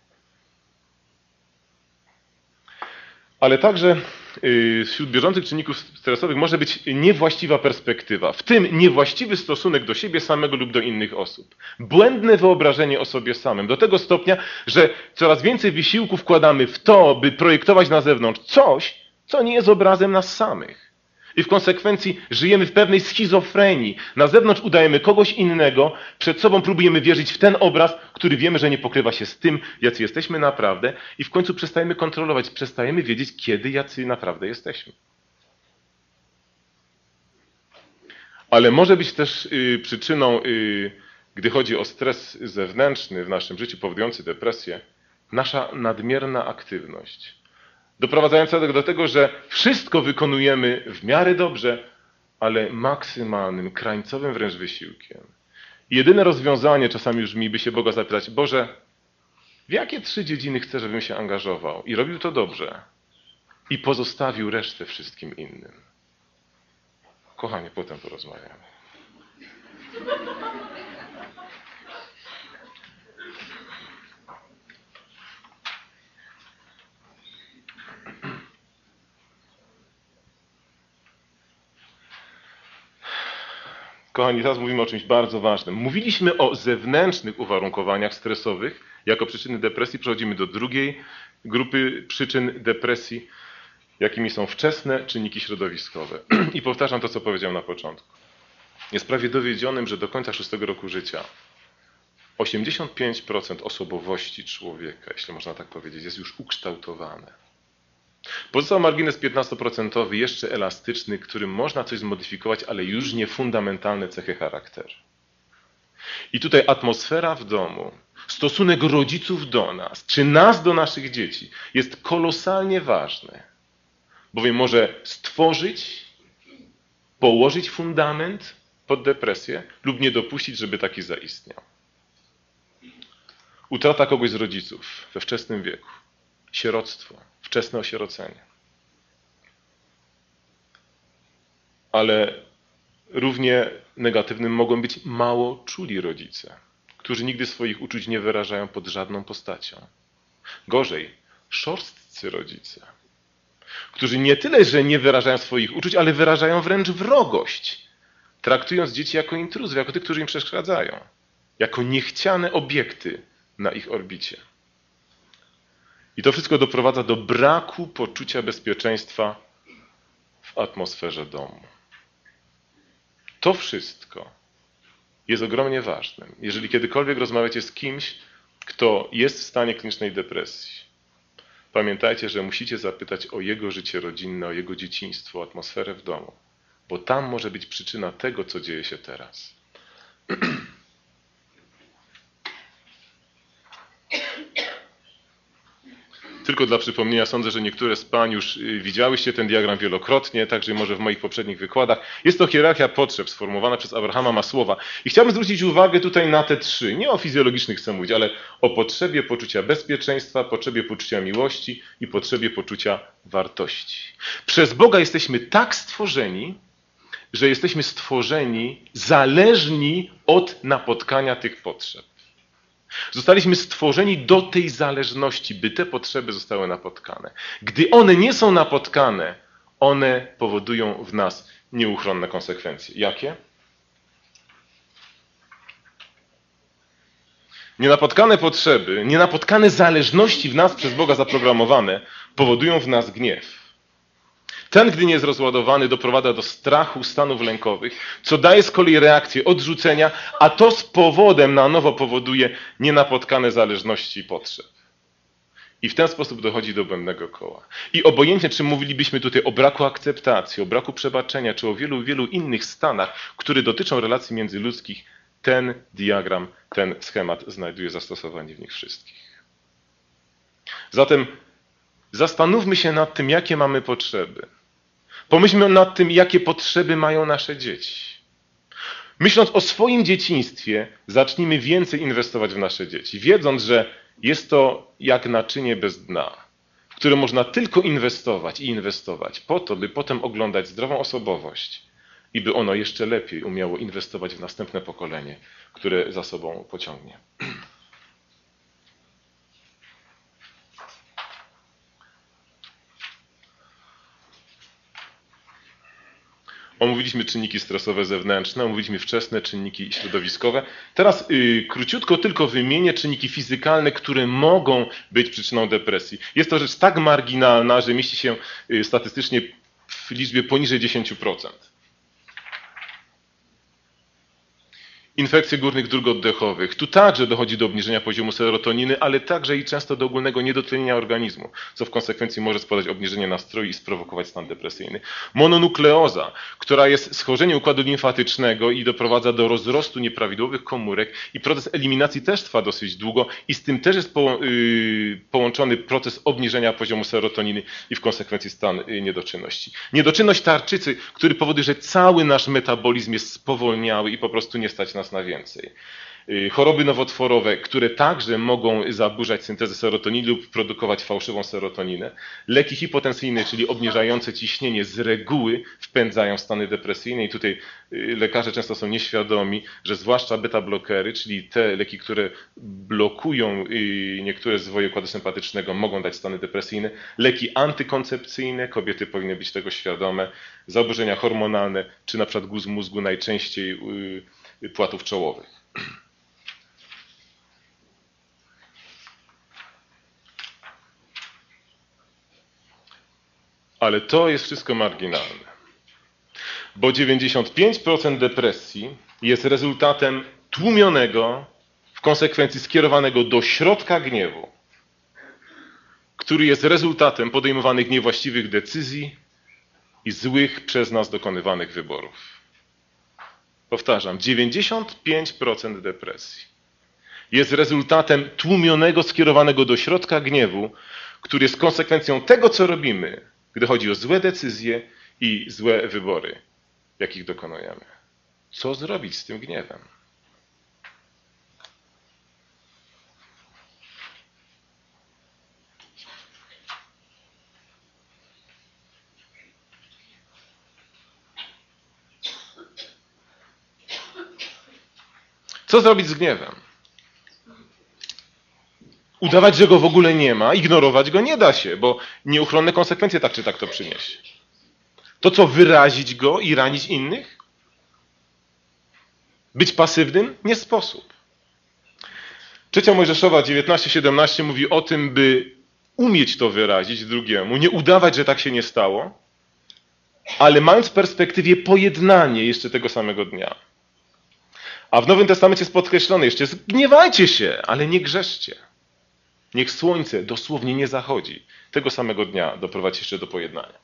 Ale także wśród bieżących czynników stresowych może być niewłaściwa perspektywa, w tym niewłaściwy stosunek do siebie samego lub do innych osób. Błędne wyobrażenie o sobie samym, do tego stopnia, że coraz więcej wysiłku wkładamy w to, by projektować na zewnątrz coś, co nie jest obrazem nas samych. I w konsekwencji żyjemy w pewnej schizofrenii. Na zewnątrz udajemy kogoś innego, przed sobą próbujemy wierzyć w ten obraz, który wiemy, że nie pokrywa się z tym, jacy jesteśmy naprawdę, i w końcu przestajemy kontrolować, przestajemy wiedzieć, kiedy jacy naprawdę jesteśmy. Ale może być też przyczyną, gdy chodzi o stres zewnętrzny w naszym życiu powodujący depresję, nasza nadmierna aktywność. Doprowadzająca do tego, że wszystko wykonujemy w miarę dobrze, ale maksymalnym, krańcowym wręcz wysiłkiem. I jedyne rozwiązanie czasami już mi by się Boga zapytać: Boże, w jakie 3 dziedziny chcę, żebym się angażował? I robił to dobrze. I pozostawił resztę wszystkim innym. Kochanie, potem porozmawiamy. Kochani, teraz mówimy o czymś bardzo ważnym. Mówiliśmy o zewnętrznych uwarunkowaniach stresowych jako przyczyny depresji. Przechodzimy do drugiej grupy przyczyn depresji, jakimi są wczesne czynniki środowiskowe. I powtarzam to, co powiedziałem na początku. Jest prawie dowiedzionym, że do końca 6 roku życia 85% osobowości człowieka, jeśli można tak powiedzieć, jest już ukształtowane. Pozostał margines 15% jeszcze elastyczny, którym można coś zmodyfikować, ale już nie fundamentalne cechy charakteru. I tutaj atmosfera w domu, stosunek rodziców do nas, czy nas do naszych dzieci jest kolosalnie ważny, bowiem może stworzyć, położyć fundament pod depresję lub nie dopuścić, żeby taki zaistniał. Utrata kogoś z rodziców we wczesnym wieku, sieroctwo, wczesne osierocenie. Ale równie negatywnym mogą być mało czuli rodzice, którzy nigdy swoich uczuć nie wyrażają pod żadną postacią. Gorzej, szorstcy rodzice, którzy nie tyle, że nie wyrażają swoich uczuć, ale wyrażają wręcz wrogość, traktując dzieci jako intruzów, jako tych, którzy im przeszkadzają, jako niechciane obiekty na ich orbicie. I to wszystko doprowadza do braku poczucia bezpieczeństwa w atmosferze domu. To wszystko jest ogromnie ważne. Jeżeli kiedykolwiek rozmawiacie z kimś, kto jest w stanie klinicznej depresji, pamiętajcie, że musicie zapytać o jego życie rodzinne, o jego dzieciństwo, o atmosferę w domu, bo tam może być przyczyna tego, co dzieje się teraz. Tylko dla przypomnienia, sądzę, że niektóre z pań już widziałyście ten diagram wielokrotnie, także może w moich poprzednich wykładach. Jest to hierarchia potrzeb sformułowana przez Abrahama Masłowa. I chciałbym zwrócić uwagę tutaj na te 3. Nie o fizjologicznych chcę mówić, ale o potrzebie poczucia bezpieczeństwa, potrzebie poczucia miłości i potrzebie poczucia wartości. Przez Boga jesteśmy tak stworzeni, że jesteśmy stworzeni zależni od napotkania tych potrzeb. Zostaliśmy stworzeni do tej zależności, by te potrzeby zostały napotkane. Gdy one nie są napotkane, one powodują w nas nieuchronne konsekwencje. Jakie? Nienapotkane potrzeby, nienapotkane zależności w nas przez Boga zaprogramowane powodują w nas gniew. Ten, gdy nie jest rozładowany, doprowadza do strachu, stanów lękowych, co daje z kolei reakcję odrzucenia, a to z powodem na nowo powoduje nienapotkane zależności i potrzeb. I w ten sposób dochodzi do błędnego koła. I obojętnie, czy mówilibyśmy tutaj o braku akceptacji, o braku przebaczenia, czy o wielu, wielu innych stanach, które dotyczą relacji międzyludzkich, ten diagram, ten schemat znajduje zastosowanie w nich wszystkich. Zatem zastanówmy się nad tym, jakie mamy potrzeby. Pomyślmy nad tym, jakie potrzeby mają nasze dzieci. Myśląc o swoim dzieciństwie, zacznijmy więcej inwestować w nasze dzieci, wiedząc, że Jest to jak naczynie bez dna, w które można tylko inwestować i inwestować po to, by potem oglądać zdrową osobowość i by ono jeszcze lepiej umiało inwestować w następne pokolenie, które za sobą pociągnie. Omówiliśmy czynniki stresowe zewnętrzne, omówiliśmy wczesne czynniki środowiskowe. Teraz króciutko tylko wymienię czynniki fizykalne, które mogą być przyczyną depresji. Jest to rzecz tak marginalna, że mieści się statystycznie w liczbie poniżej 10%. Infekcje górnych dróg oddechowych. Tu także dochodzi do obniżenia poziomu serotoniny, ale także i często do ogólnego niedotlenienia organizmu, co w konsekwencji może spowodować obniżenie nastroju i sprowokować stan depresyjny. Mononukleoza, która jest schorzeniem układu limfatycznego i doprowadza do rozrostu nieprawidłowych komórek i proces eliminacji też trwa dosyć długo i z tym też jest połączony proces obniżenia poziomu serotoniny i w konsekwencji stan niedoczynności. Niedoczynność tarczycy, który powoduje, że cały nasz metabolizm jest spowolniały i po prostu nie stać nas na więcej. Choroby nowotworowe, które także mogą zaburzać syntezę serotoniny lub produkować fałszywą serotoninę. Leki hipotensyjne, czyli obniżające ciśnienie, z reguły wpędzają w stany depresyjne i tutaj lekarze często są nieświadomi, że zwłaszcza beta-blokery, czyli te leki, które blokują niektóre zwoje układu sympatycznego, mogą dać stany depresyjne. Leki antykoncepcyjne, kobiety powinny być tego świadome. Zaburzenia hormonalne, czy na przykład guz mózgu, najczęściej płatów czołowych. Ale to jest wszystko marginalne, bo 95% depresji jest rezultatem tłumionego, w konsekwencji skierowanego do środka gniewu, który jest rezultatem podejmowanych niewłaściwych decyzji i złych przez nas dokonywanych wyborów. Powtarzam, 95% depresji jest rezultatem tłumionego, skierowanego do środka gniewu, który jest konsekwencją tego, co robimy, gdy chodzi o złe decyzje i złe wybory, jakich dokonujemy. Co zrobić z tym gniewem? Co zrobić z gniewem? Udawać, że go w ogóle nie ma, ignorować go nie da się, bo nieuchronne konsekwencje tak czy tak to przyniesie. To co, wyrazić go i ranić innych? Być pasywnym? Nie sposób. Trzecia Mojżeszowa 19:17 mówi o tym, by umieć to wyrazić drugiemu, nie udawać, że tak się nie stało, ale mając w perspektywie pojednanie jeszcze tego samego dnia. A w Nowym Testamencie jest podkreślone jeszcze, gniewajcie się, ale nie grzeszcie. Niech słońce dosłownie nie zachodzi. Tego samego dnia doprowadzi jeszcze do pojednania.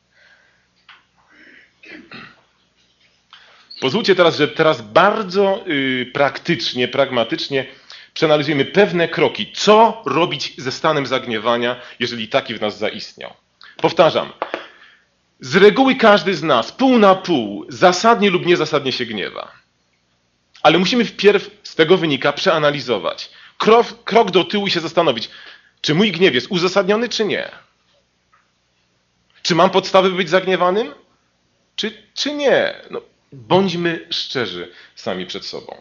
Pozwólcie teraz, że teraz bardzo praktycznie, pragmatycznie przeanalizujemy pewne kroki. Co robić ze stanem zagniewania, jeżeli taki w nas zaistniał? Powtarzam. Z reguły każdy z nas, pół na pół, zasadnie lub niezasadnie się gniewa. Ale musimy wpierw z tego wynika przeanalizować. Krok do tyłu i się zastanowić, czy mój gniew jest uzasadniony, czy nie. Czy mam podstawy, by być zagniewanym? Czy nie? No, bądźmy szczerzy sami przed sobą.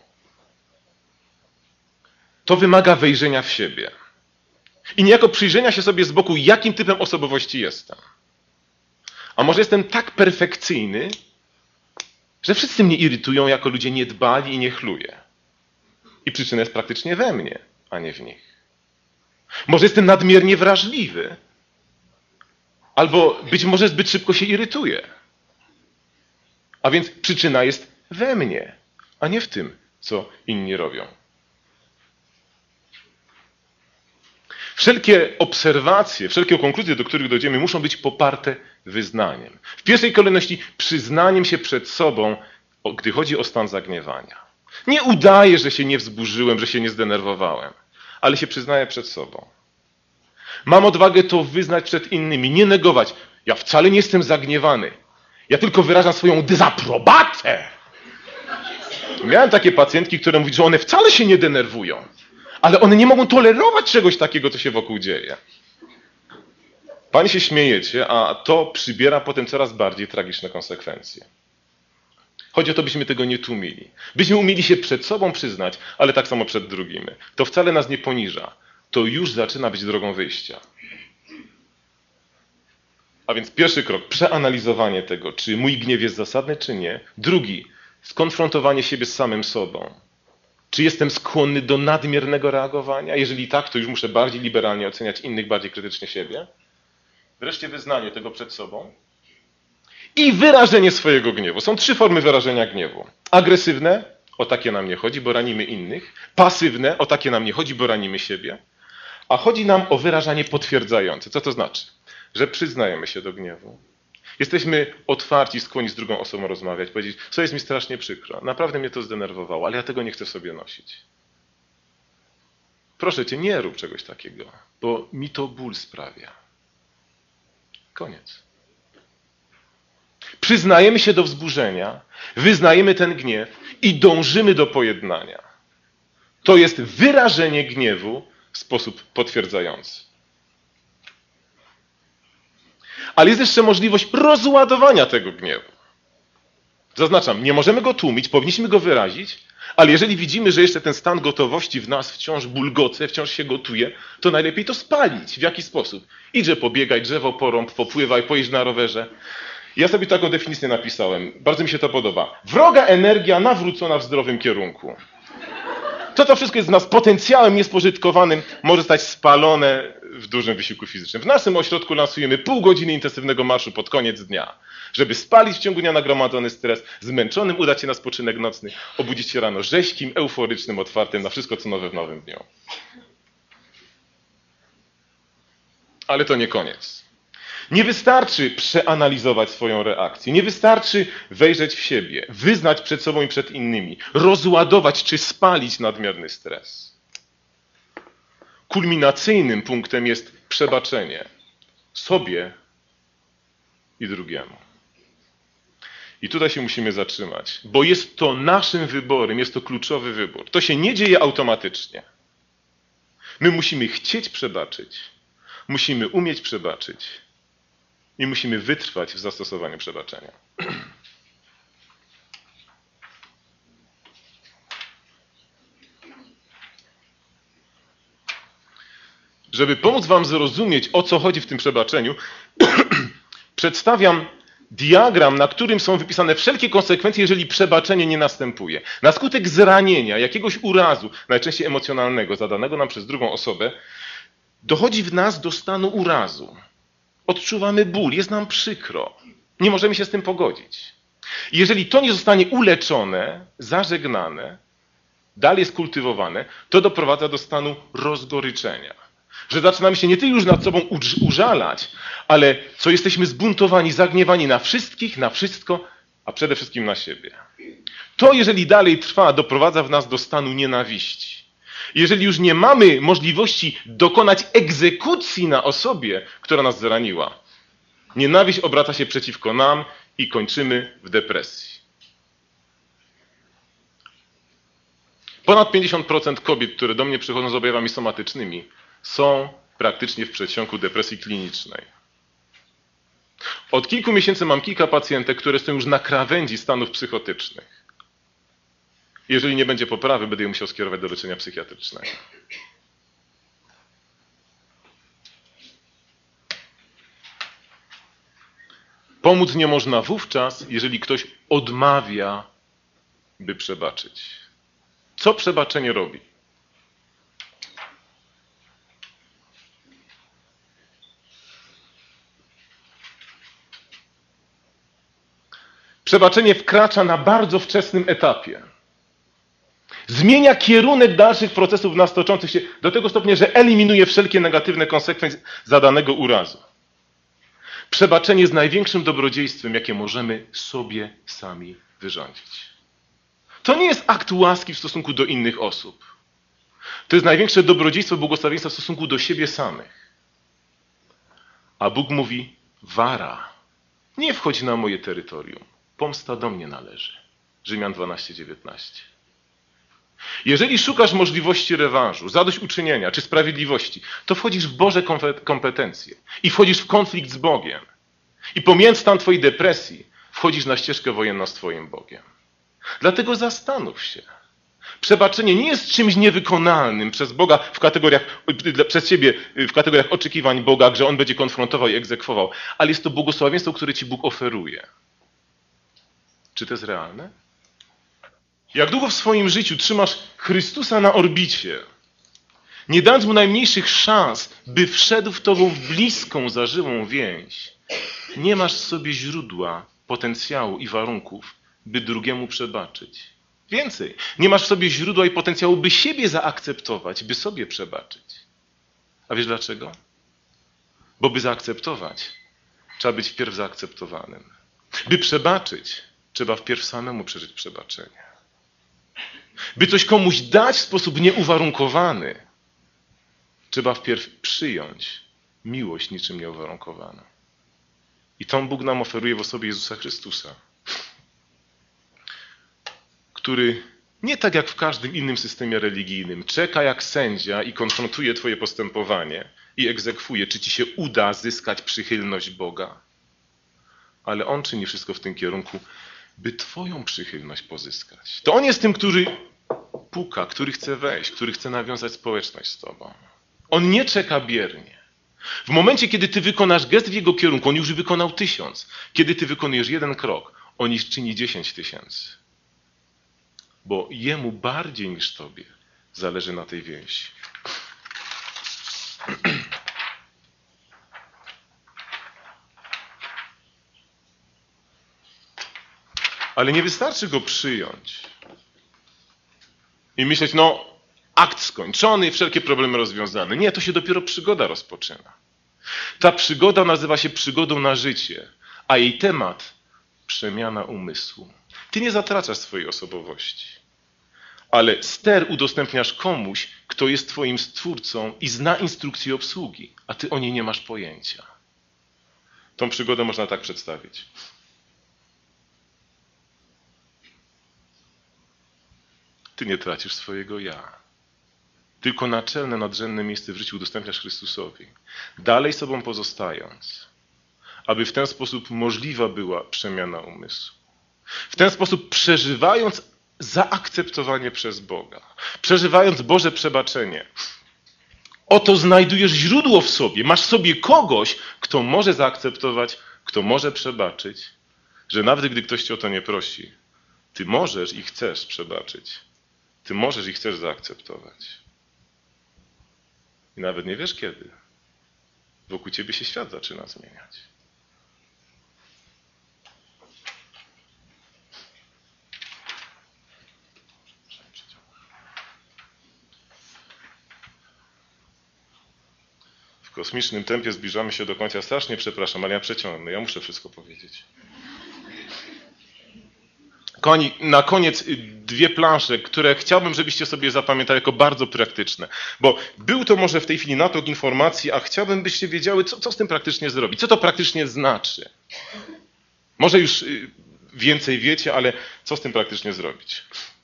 To wymaga wejrzenia w siebie. I niejako przyjrzenia się sobie z boku, jakim typem osobowości jestem. A może jestem tak perfekcyjny, że wszyscy mnie irytują jako ludzie niedbali i niechluję. I przyczyna jest praktycznie we mnie, a nie w nich. Może jestem nadmiernie wrażliwy, albo być może zbyt szybko się irytuję. A więc przyczyna jest we mnie, a nie w tym, co inni robią. Wszelkie obserwacje, wszelkie konkluzje, do których dojdziemy, muszą być poparte wyznaniem. W pierwszej kolejności przyznaniem się przed sobą, gdy chodzi o stan zagniewania. Nie udaję, że się nie wzburzyłem, że się nie zdenerwowałem, ale się przyznaję przed sobą. Mam odwagę to wyznać przed innymi, nie negować. Ja wcale nie jestem zagniewany. Ja tylko wyrażam swoją dezaprobatę. Miałem takie pacjentki, które mówią, że one wcale się nie denerwują. Ale one nie mogą tolerować czegoś takiego, co się wokół dzieje. Panie się śmiejecie, a to przybiera potem coraz bardziej tragiczne konsekwencje. Chodzi o to, byśmy tego nie tłumili. Byśmy umieli się przed sobą przyznać, ale tak samo przed drugimi. To wcale nas nie poniża. To już zaczyna być drogą wyjścia. A więc pierwszy krok, przeanalizowanie tego, czy mój gniew jest zasadny, czy nie. Drugi, skonfrontowanie siebie z samym sobą. Czy jestem skłonny do nadmiernego reagowania? Jeżeli tak, to już muszę bardziej liberalnie oceniać innych, bardziej krytycznie siebie. Wreszcie wyznanie tego przed sobą. I wyrażenie swojego gniewu. Są 3 formy wyrażenia gniewu. Agresywne, o takie nam nie chodzi, bo ranimy innych. Pasywne, o takie nam nie chodzi, bo ranimy siebie. A chodzi nam o wyrażanie potwierdzające. Co to znaczy? Że przyznajemy się do gniewu. Jesteśmy otwarci, skłonni z drugą osobą rozmawiać, powiedzieć, co jest mi strasznie przykro. Naprawdę mnie to zdenerwowało, ale ja tego nie chcę sobie nosić. Proszę cię, nie rób czegoś takiego, bo mi to ból sprawia. Koniec. Przyznajemy się do wzburzenia, wyznajemy ten gniew i dążymy do pojednania. To jest wyrażenie gniewu w sposób potwierdzający. Ale jest jeszcze możliwość rozładowania tego gniewu. Zaznaczam, nie możemy go tłumić, powinniśmy go wyrazić, ale jeżeli widzimy, że jeszcze ten stan gotowości w nas wciąż bulgoce, wciąż się gotuje, to najlepiej to spalić. W jaki sposób? Idźże pobiegaj, drzewo porąb, popływaj, pojeźdź na rowerze. Ja sobie taką definicję napisałem. Bardzo mi się to podoba. Wroga energia nawrócona w zdrowym kierunku. To wszystko jest w nas potencjałem niespożytkowanym, może stać spalone w dużym wysiłku fizycznym. W naszym ośrodku lansujemy pół godziny intensywnego marszu pod koniec dnia, żeby spalić w ciągu dnia nagromadzony stres, zmęczonym udać się na spoczynek nocny, obudzić się rano rześkim, euforycznym, otwartym na wszystko, co nowe w nowym dniu. Ale to nie koniec. Nie wystarczy przeanalizować swoją reakcję, nie wystarczy wejrzeć w siebie, wyznać przed sobą i przed innymi, rozładować czy spalić nadmierny stres. Kulminacyjnym punktem jest przebaczenie sobie i drugiemu. I tutaj się musimy zatrzymać, bo jest to naszym wyborem, jest to kluczowy wybór. To się nie dzieje automatycznie. My musimy chcieć przebaczyć, musimy umieć przebaczyć. I musimy wytrwać w zastosowaniu przebaczenia. Żeby pomóc wam zrozumieć, o co chodzi w tym przebaczeniu, przedstawiam diagram, na którym są wypisane wszelkie konsekwencje, jeżeli przebaczenie nie następuje. Na skutek zranienia, jakiegoś urazu, najczęściej emocjonalnego, zadanego nam przez drugą osobę, dochodzi w nas do stanu urazu. Odczuwamy ból, jest nam przykro. Nie możemy się z tym pogodzić. Jeżeli to nie zostanie uleczone, zażegnane, dalej jest kultywowane, to doprowadza do stanu rozgoryczenia. Że zaczynamy się nie tylko już nad sobą użalać, ale co jesteśmy zbuntowani, zagniewani na wszystkich, na wszystko, a przede wszystkim na siebie. To, jeżeli dalej trwa, doprowadza w nas do stanu nienawiści. Jeżeli już nie mamy możliwości dokonać egzekucji na osobie, która nas zraniła, nienawiść obraca się przeciwko nam i kończymy w depresji. Ponad 50% kobiet, które do mnie przychodzą z objawami somatycznymi, są praktycznie w przedsionku depresji klinicznej. Od kilku miesięcy mam kilka pacjentek, które są już na krawędzi stanów psychotycznych. Jeżeli nie będzie poprawy, będę je musiał skierować do leczenia psychiatrycznego. Pomóc nie można wówczas, jeżeli ktoś odmawia, by przebaczyć. Co przebaczenie robi? Przebaczenie wkracza na bardzo wczesnym etapie. Zmienia kierunek dalszych procesów w nas toczących się do tego stopnia, że eliminuje wszelkie negatywne konsekwencje zadanego urazu. Przebaczenie jest największym dobrodziejstwem, jakie możemy sobie sami wyrządzić. To nie jest akt łaski w stosunku do innych osób. To jest największe dobrodziejstwo błogosławieństwa w stosunku do siebie samych. A Bóg mówi, wara, nie wchodź na moje terytorium. Pomsta do mnie należy. Rzymian 12:19. Jeżeli szukasz możliwości rewanżu, zadośćuczynienia czy sprawiedliwości, to wchodzisz w Boże kompetencje i wchodzisz w konflikt z Bogiem. I pomijając stan twojej depresji, wchodzisz na ścieżkę wojenną z twoim Bogiem. Dlatego zastanów się. Przebaczenie nie jest czymś niewykonalnym przez Boga przez ciebie w kategoriach oczekiwań Boga, że On będzie konfrontował i egzekwował, ale jest to błogosławieństwo, które ci Bóg oferuje. Czy to jest realne? Jak długo w swoim życiu trzymasz Chrystusa na orbicie, nie dając Mu najmniejszych szans, by wszedł w tobą w bliską, zażywą więź, nie masz w sobie źródła, potencjału i warunków, by drugiemu przebaczyć. Więcej, nie masz w sobie źródła i potencjału, by siebie zaakceptować, by sobie przebaczyć. A wiesz dlaczego? Bo by zaakceptować, trzeba być wpierw zaakceptowanym. By przebaczyć, trzeba wpierw samemu przeżyć przebaczenie. By coś komuś dać w sposób nieuwarunkowany, trzeba wpierw przyjąć miłość niczym nieuwarunkowaną. I tą Bóg nam oferuje w osobie Jezusa Chrystusa, który nie tak jak w każdym innym systemie religijnym czeka jak sędzia i konfrontuje twoje postępowanie i egzekwuje, czy ci się uda zyskać przychylność Boga. Ale On czyni wszystko w tym kierunku, by twoją przychylność pozyskać. To On jest tym, który puka, który chce wejść, który chce nawiązać społeczność z tobą. On nie czeka biernie. W momencie, kiedy ty wykonasz gest w Jego kierunku, On już wykonał 1000. Kiedy ty wykonujesz jeden krok, On już czyni 10 000. Bo Jemu bardziej niż tobie zależy na tej więzi. Ale nie wystarczy Go przyjąć i myśleć, akt skończony, wszelkie problemy rozwiązane. Nie, to się dopiero przygoda rozpoczyna. Ta przygoda nazywa się przygodą na życie, a jej temat przemiana umysłu. Ty nie zatraczasz swojej osobowości, ale ster udostępniasz komuś, kto jest twoim stwórcą i zna instrukcję obsługi, a ty o niej nie masz pojęcia. Tą przygodę można tak przedstawić. Ty nie tracisz swojego ja. Tylko naczelne, nadrzędne miejsce w życiu udostępniasz Chrystusowi. Dalej sobą pozostając, aby w ten sposób możliwa była przemiana umysłu. W ten sposób przeżywając zaakceptowanie przez Boga, przeżywając Boże przebaczenie, oto znajdujesz źródło w sobie. Masz w sobie kogoś, kto może zaakceptować, kto może przebaczyć, że nawet gdy ktoś cię o to nie prosi, ty możesz i chcesz przebaczyć. Ty możesz i chcesz zaakceptować. I nawet nie wiesz kiedy. Wokół ciebie się świat zaczyna zmieniać. W kosmicznym tempie zbliżamy się do końca. Strasznie przepraszam, ale ja przeciągnę. Ja muszę wszystko powiedzieć. Kochani, na koniec 2 plansze, które chciałbym, żebyście sobie zapamiętali jako bardzo praktyczne. Bo był to może w tej chwili natok informacji, a chciałbym, byście wiedziały, co z tym praktycznie zrobić. Co to praktycznie znaczy. Może już więcej wiecie, ale co z tym praktycznie zrobić.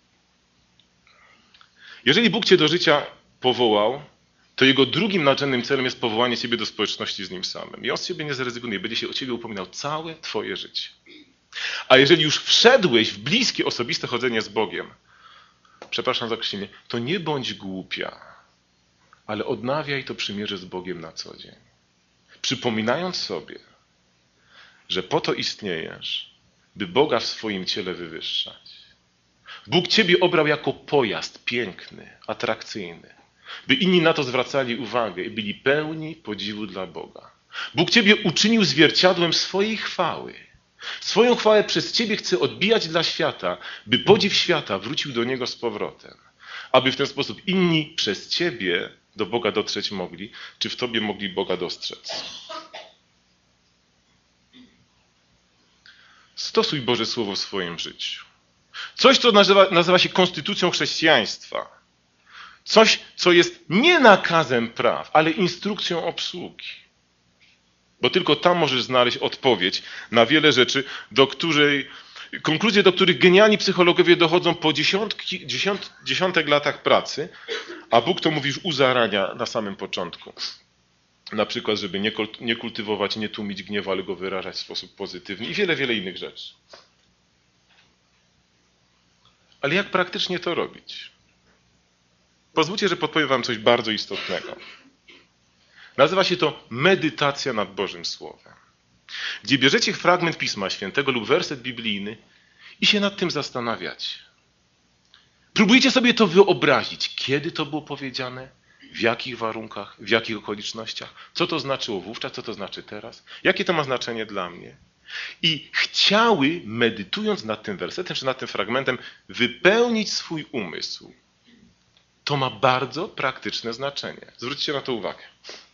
Jeżeli Bóg cię do życia powołał, to Jego drugim naczelnym celem jest powołanie ciebie do społeczności z Nim samym. I On z ciebie nie zrezygnuje, będzie się o ciebie upominał całe twoje życie. A jeżeli już wszedłeś w bliskie, osobiste chodzenie z Bogiem, przepraszam za określenie, to nie bądź głupia, ale odnawiaj to przymierze z Bogiem na co dzień. Przypominając sobie, że po to istniejesz, by Boga w swoim ciele wywyższać. Bóg ciebie obrał jako pojazd piękny, atrakcyjny, by inni na to zwracali uwagę i byli pełni podziwu dla Boga. Bóg ciebie uczynił zwierciadłem swojej chwały. Swoją chwałę przez ciebie chce odbijać dla świata, by podziw świata wrócił do Niego z powrotem. Aby w ten sposób inni przez ciebie do Boga dotrzeć mogli, czy w tobie mogli Boga dostrzec. Stosuj Boże Słowo w swoim życiu. Coś, co nazywa się konstytucją chrześcijaństwa. Coś, co jest nie nakazem praw, ale instrukcją obsługi. Bo tylko tam możesz znaleźć odpowiedź na wiele rzeczy, do której Konkluzje, do których genialni psychologowie dochodzą po dziesiątek latach pracy, a Bóg to mówi już u zarania na samym początku. Na przykład, żeby nie kultywować, nie tłumić gniewu, ale go wyrażać w sposób pozytywny i wiele, wiele innych rzeczy. Ale jak praktycznie to robić? Pozwólcie, że podpowiem wam coś bardzo istotnego. Nazywa się to medytacja nad Bożym Słowem. Gdzie bierzecie fragment Pisma Świętego lub werset biblijny i się nad tym zastanawiacie. Próbujcie sobie to wyobrazić, kiedy to było powiedziane, w jakich warunkach, w jakich okolicznościach, co to znaczyło wówczas, co to znaczy teraz, jakie to ma znaczenie dla mnie. I chciały, medytując nad tym wersetem czy nad tym fragmentem, wypełnić swój umysł. To ma bardzo praktyczne znaczenie. Zwróćcie na to uwagę.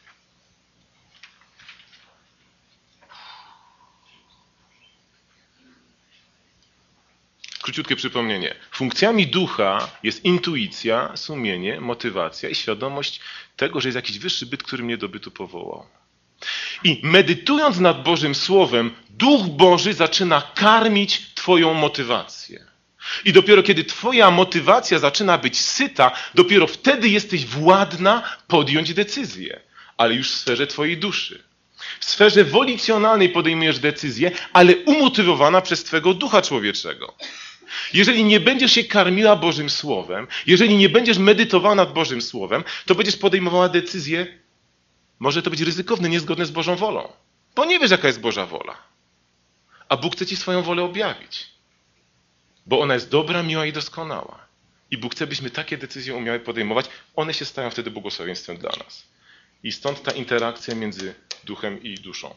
Króciutkie przypomnienie. Funkcjami ducha jest intuicja, sumienie, motywacja i świadomość tego, że jest jakiś wyższy byt, który mnie do bytu powołał. I medytując nad Bożym Słowem, Duch Boży zaczyna karmić twoją motywację. I dopiero kiedy twoja motywacja zaczyna być syta, dopiero wtedy jesteś władna podjąć decyzję, ale już w sferze twojej duszy. W sferze wolicjonalnej podejmujesz decyzję, ale umotywowana przez twego ducha człowieczego. Jeżeli nie będziesz się karmiła Bożym Słowem, jeżeli nie będziesz medytowała nad Bożym Słowem, to będziesz podejmowała decyzje, może to być ryzykowne, niezgodne z Bożą wolą. Bo nie wiesz, jaka jest Boża wola. A Bóg chce ci swoją wolę objawić. Bo ona jest dobra, miła i doskonała. I Bóg chce, byśmy takie decyzje umiały podejmować. One się stają wtedy błogosławieństwem dla nas. I stąd ta interakcja między duchem i duszą.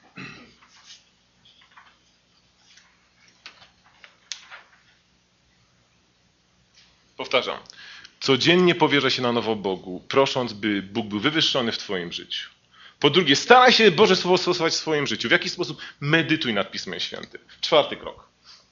Powtarzam. Codziennie powierza się na nowo Bogu, prosząc, by Bóg był wywyższony w twoim życiu. Po drugie, staraj się Boże Słowo stosować w swoim życiu. W jaki sposób? Medytuj nad Pismem Świętym. 4. krok.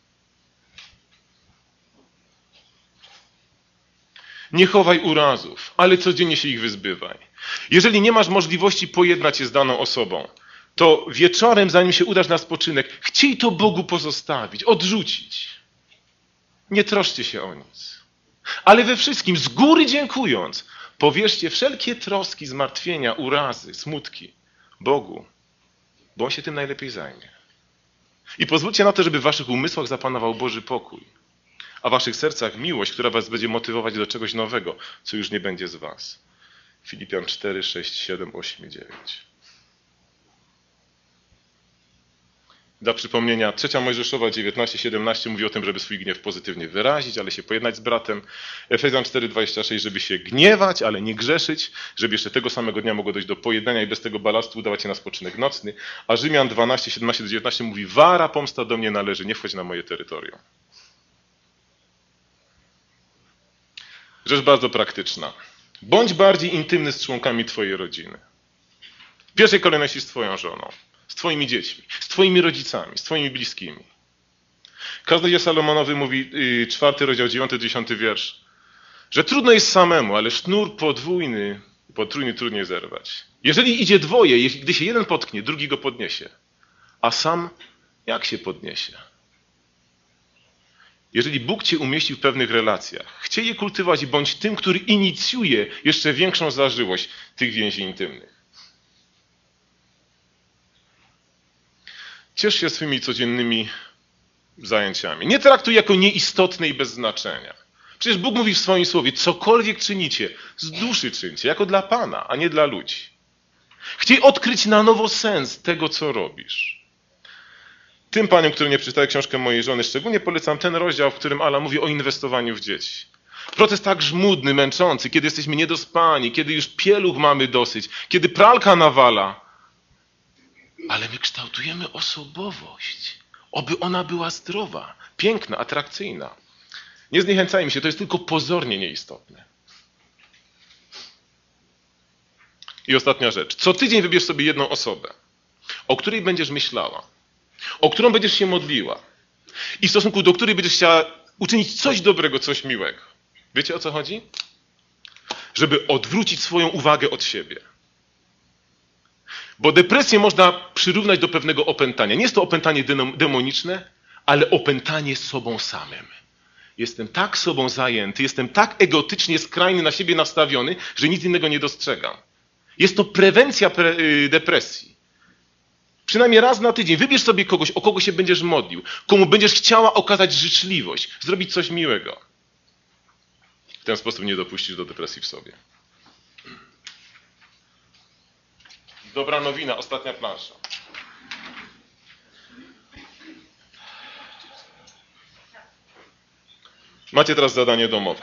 Nie chowaj urazów, ale codziennie się ich wyzbywaj. Jeżeli nie masz możliwości pojednać się z daną osobą, to wieczorem, zanim się udasz na spoczynek, chciej to Bogu pozostawić, odrzucić. Nie troszcie się o nic. Ale we wszystkim, z góry dziękując, powierzcie wszelkie troski, zmartwienia, urazy, smutki Bogu, bo On się tym najlepiej zajmie. I pozwólcie na to, żeby w waszych umysłach zapanował Boży pokój, a w waszych sercach miłość, która was będzie motywować do czegoś nowego, co już nie będzie z was. Filipian 4, 6, 7, 8 i 9. Dla przypomnienia, 3 Mojżeszowa 19, 17 mówi o tym, żeby swój gniew pozytywnie wyrazić, ale się pojednać z bratem. Efezjan 4, 26, żeby się gniewać, ale nie grzeszyć, żeby jeszcze tego samego dnia mogło dojść do pojednania i bez tego balastu udawać się na spoczynek nocny. A Rzymian 12, 17 do 19 mówi, wara, pomsta do mnie należy, nie wchodź na moje terytorium. Rzecz bardzo praktyczna. Bądź bardziej intymny z członkami twojej rodziny. W pierwszej kolejności z twoją żoną, z twoimi dziećmi, z twoimi rodzicami, z twoimi bliskimi. Kaznodzieja Salomonowy mówi, 4 rozdział, 9-10 wiersz, że trudno jest samemu, ale sznur podwójny, potrójny trudniej zerwać. Jeżeli idzie dwoje, gdy się jeden potknie, drugi go podniesie. A sam jak się podniesie? Jeżeli Bóg cię umieścił w pewnych relacjach, chciej je kultywować i bądź tym, który inicjuje jeszcze większą zażyłość tych więzi intymnych. Ciesz się swymi codziennymi zajęciami. Nie traktuj jako nieistotne i bez znaczenia. Przecież Bóg mówi w swoim słowie, cokolwiek czynicie, z duszy czyńcie, jako dla Pana, a nie dla ludzi. Chciej odkryć na nowo sens tego, co robisz. Tym paniom, które nie przeczytały książkę mojej żony, szczególnie polecam ten rozdział, w którym Ala mówi o inwestowaniu w dzieci. Proces tak żmudny, męczący, kiedy jesteśmy niedospani, kiedy już pieluch mamy dosyć, kiedy pralka nawala. Ale my kształtujemy osobowość. Oby ona była zdrowa, piękna, atrakcyjna. Nie zniechęcajmy się, to jest tylko pozornie nieistotne. I ostatnia rzecz. Co tydzień wybierz sobie jedną osobę, o której będziesz myślała, o którą będziesz się modliła i w stosunku do której będziesz chciała uczynić coś dobrego, coś miłego. Wiecie, o co chodzi? Żeby odwrócić swoją uwagę od siebie. Bo depresję można przyrównać do pewnego opętania. Nie jest to opętanie demoniczne, ale opętanie sobą samym. Jestem tak sobą zajęty, jestem tak egotycznie skrajnie na siebie nastawiony, że nic innego nie dostrzegam. Jest to prewencja depresji. Przynajmniej raz na tydzień wybierz sobie kogoś, o kogo się będziesz modlił, komu będziesz chciała okazać życzliwość, zrobić coś miłego. W ten sposób nie dopuścisz do depresji w sobie. Dobra nowina, ostatnia plansza. Macie teraz zadanie domowe.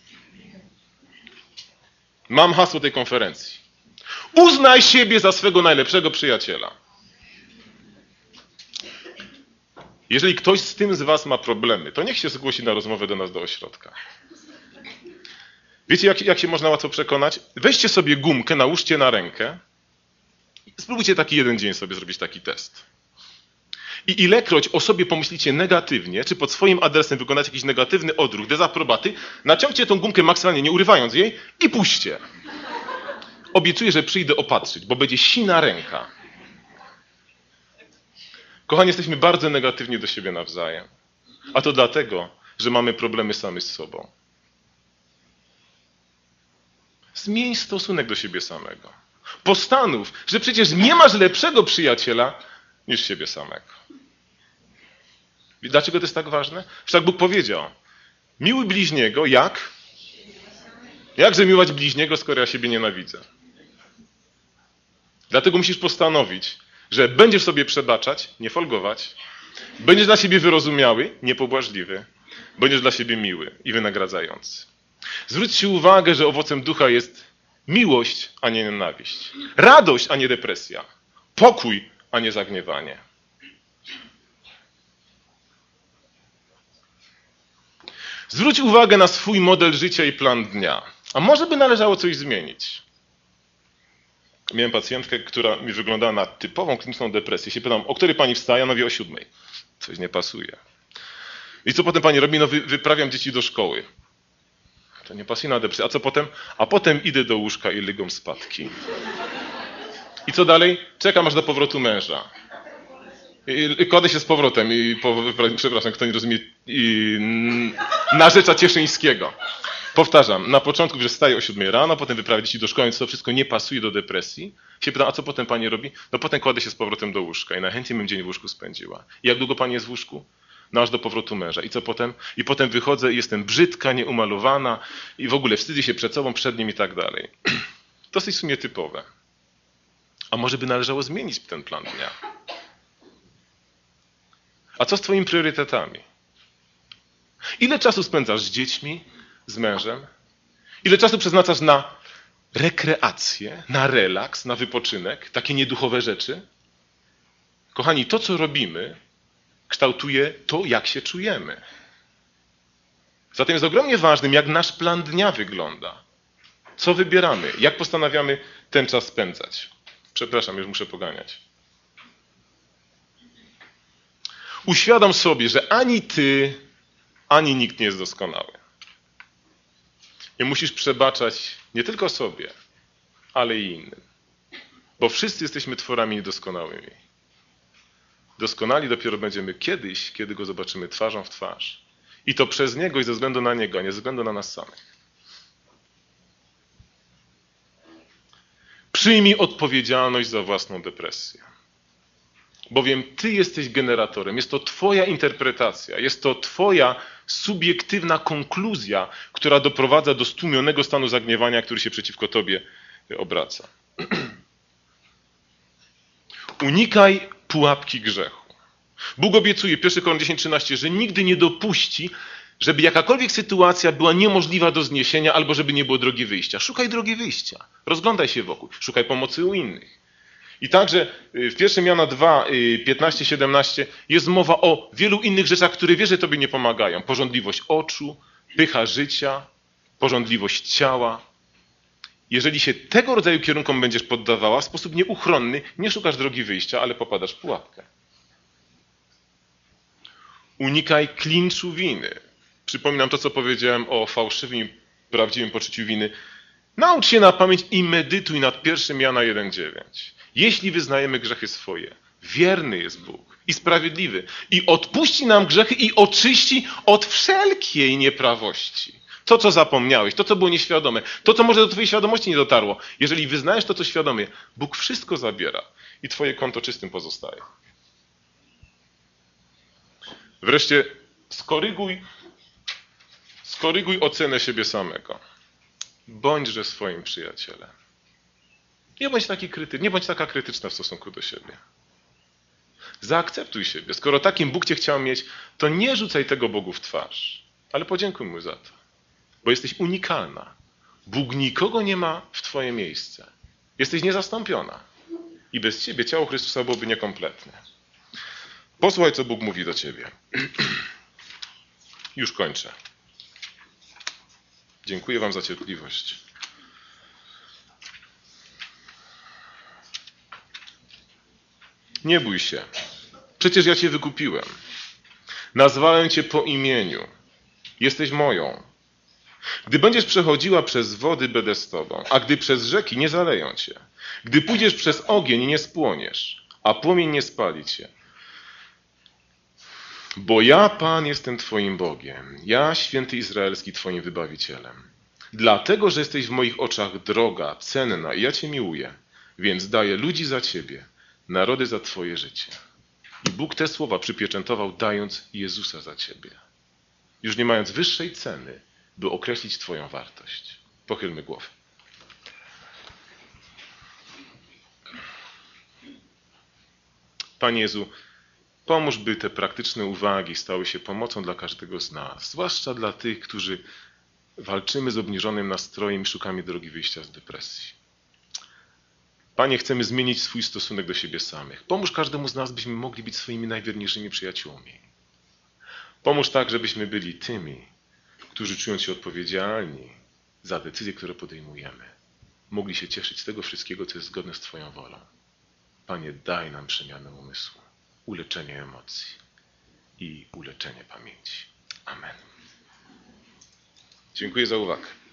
Mam hasło tej konferencji. Uznaj siebie za swego najlepszego przyjaciela. Jeżeli ktoś z tym z was ma problemy, to niech się zgłosi na rozmowę do nas do ośrodka. Wiecie, jak się można łatwo przekonać? Weźcie sobie gumkę, nałóżcie na rękę i spróbujcie taki jeden dzień sobie zrobić taki test. I ilekroć o sobie pomyślicie negatywnie, czy pod swoim adresem wykonacie jakiś negatywny odruch, dezaprobaty, naciągcie tą gumkę maksymalnie, nie urywając jej i puśćcie. Obiecuję, że przyjdę opatrzyć, bo będzie sina ręka. Kochani, jesteśmy bardzo negatywni do siebie nawzajem. A to dlatego, że mamy problemy sami z sobą. Zmień stosunek do siebie samego. Postanów, że przecież nie masz lepszego przyjaciela niż siebie samego. I dlaczego to jest tak ważne? Wszak Bóg powiedział, miłuj bliźniego jak? Jakże miłować bliźniego, skoro ja siebie nienawidzę? Dlatego musisz postanowić, że będziesz sobie przebaczać, nie folgować, będziesz dla siebie wyrozumiały, nie pobłażliwy, będziesz dla siebie miły i wynagradzający. Zwróćcie uwagę, że owocem ducha jest miłość, a nie nienawiść. Radość, a nie depresja. Pokój, a nie zagniewanie. Zwróć uwagę na swój model życia i plan dnia. A może by należało coś zmienić? Miałem pacjentkę, która mi wyglądała na typową kliniczną depresję. Się pytam, o której pani wstaje? Ona mówi o 7. Coś nie pasuje. I co potem pani robi? No wyprawiam dzieci do szkoły. To nie pasuje na depresję. A co potem? A potem idę do łóżka i lygam spadki. I co dalej? Czekam aż do powrotu męża. I kładę się z powrotem i przepraszam, kto nie rozumie, narzecza Cieszyńskiego. Powtarzam, na początku, że wstaje o 7 rano, potem wyprawia dzieci do szkoły, więc to wszystko nie pasuje do depresji. Się pytam, a co potem pani robi? No potem kładę się z powrotem do łóżka i najchętniej bym dzień w łóżku spędziła. I jak długo pani jest w łóżku? No aż do powrotu męża. I co potem? I potem wychodzę i jestem brzydka, nieumalowana i w ogóle wstydzę się przed sobą, przed nim i tak dalej. Dosyć w sumie typowe. A może by należało zmienić ten plan dnia? A co z twoimi priorytetami? Ile czasu spędzasz z dziećmi, z mężem? Ile czasu przeznaczasz na rekreację, na relaks, na wypoczynek, takie nieduchowe rzeczy? Kochani, to co robimy, kształtuje to, jak się czujemy. Zatem jest ogromnie ważnym, jak nasz plan dnia wygląda. Co wybieramy, jak postanawiamy ten czas spędzać. Przepraszam, już muszę poganiać. Uświadom sobie, że ani ty, ani nikt nie jest doskonały. I musisz przebaczać nie tylko sobie, ale i innym. Bo wszyscy jesteśmy tworami niedoskonałymi. Doskonali dopiero będziemy kiedyś, kiedy Go zobaczymy twarzą w twarz. I to przez Niego i ze względu na Niego, a nie ze względu na nas samych. Przyjmij odpowiedzialność za własną depresję. Bowiem ty jesteś generatorem, jest to twoja interpretacja, jest to twoja subiektywna konkluzja, która doprowadza do stłumionego stanu zagniewania, który się przeciwko tobie obraca. Unikaj pułapki grzechu. Bóg obiecuje, 1 Koryntian 10:13, że nigdy nie dopuści, żeby jakakolwiek sytuacja była niemożliwa do zniesienia albo żeby nie było drogi wyjścia. Szukaj drogi wyjścia, rozglądaj się wokół, szukaj pomocy u innych. I także w 1 Jana 2, 15-17 jest mowa o wielu innych rzeczach, które wiesz, że tobie nie pomagają. Pożądliwość oczu, pycha życia, pożądliwość ciała. Jeżeli się tego rodzaju kierunkom będziesz poddawała, w sposób nieuchronny nie szukasz drogi wyjścia, ale popadasz w pułapkę. Unikaj klinczu winy. Przypominam to, co powiedziałem o fałszywym i prawdziwym poczuciu winy. Naucz się na pamięć i medytuj nad 1 Jana 1,9. Jeśli wyznajemy grzechy swoje, wierny jest Bóg i sprawiedliwy i odpuści nam grzechy i oczyści od wszelkiej nieprawości. To, co zapomniałeś, to, co było nieświadome, to, co może do twojej świadomości nie dotarło. Jeżeli wyznajesz to, co świadomie, Bóg wszystko zabiera i twoje konto czystym pozostaje. Wreszcie skoryguj ocenę siebie samego. Bądźże swoim przyjacielem. Nie bądź taki nie bądź taka krytyczna w stosunku do siebie. Zaakceptuj siebie. Skoro takim Bóg cię chciał mieć, to nie rzucaj tego Bogu w twarz, ale podziękuj Mu za to. Bo jesteś unikalna. Bóg nikogo nie ma w twoje miejsce. Jesteś niezastąpiona. I bez ciebie ciało Chrystusa byłoby niekompletne. Posłuchaj, co Bóg mówi do ciebie. Już kończę. Dziękuję wam za cierpliwość. Nie bój się. Przecież ja cię wykupiłem. Nazwałem cię po imieniu. Jesteś moją. Gdy będziesz przechodziła przez wody, będę z tobą, a gdy przez rzeki, nie zaleją cię. Gdy pójdziesz przez ogień, nie spłoniesz, a płomień nie spali cię. Bo ja, Pan, jestem twoim Bogiem, ja, święty Izraelski, twoim wybawicielem. Dlatego, że jesteś w moich oczach droga, cenna i ja cię miłuję, więc daję ludzi za ciebie, narody za twoje życie. I Bóg te słowa przypieczętował, dając Jezusa za ciebie. Już nie mając wyższej ceny, by określić twoją wartość. Pochylmy głowę. Panie Jezu, pomóż, by te praktyczne uwagi stały się pomocą dla każdego z nas, zwłaszcza dla tych, którzy walczymy z obniżonym nastrojem i szukamy drogi wyjścia z depresji. Panie, chcemy zmienić swój stosunek do siebie samych. Pomóż każdemu z nas, byśmy mogli być swoimi najwierniejszymi przyjaciółmi. Pomóż tak, żebyśmy byli tymi, którzy czując się odpowiedzialni za decyzje, które podejmujemy, mogli się cieszyć z tego wszystkiego, co jest zgodne z Twoją wolą. Panie, daj nam przemianę umysłu, uleczenie emocji i uleczenie pamięci. Amen. Dziękuję za uwagę.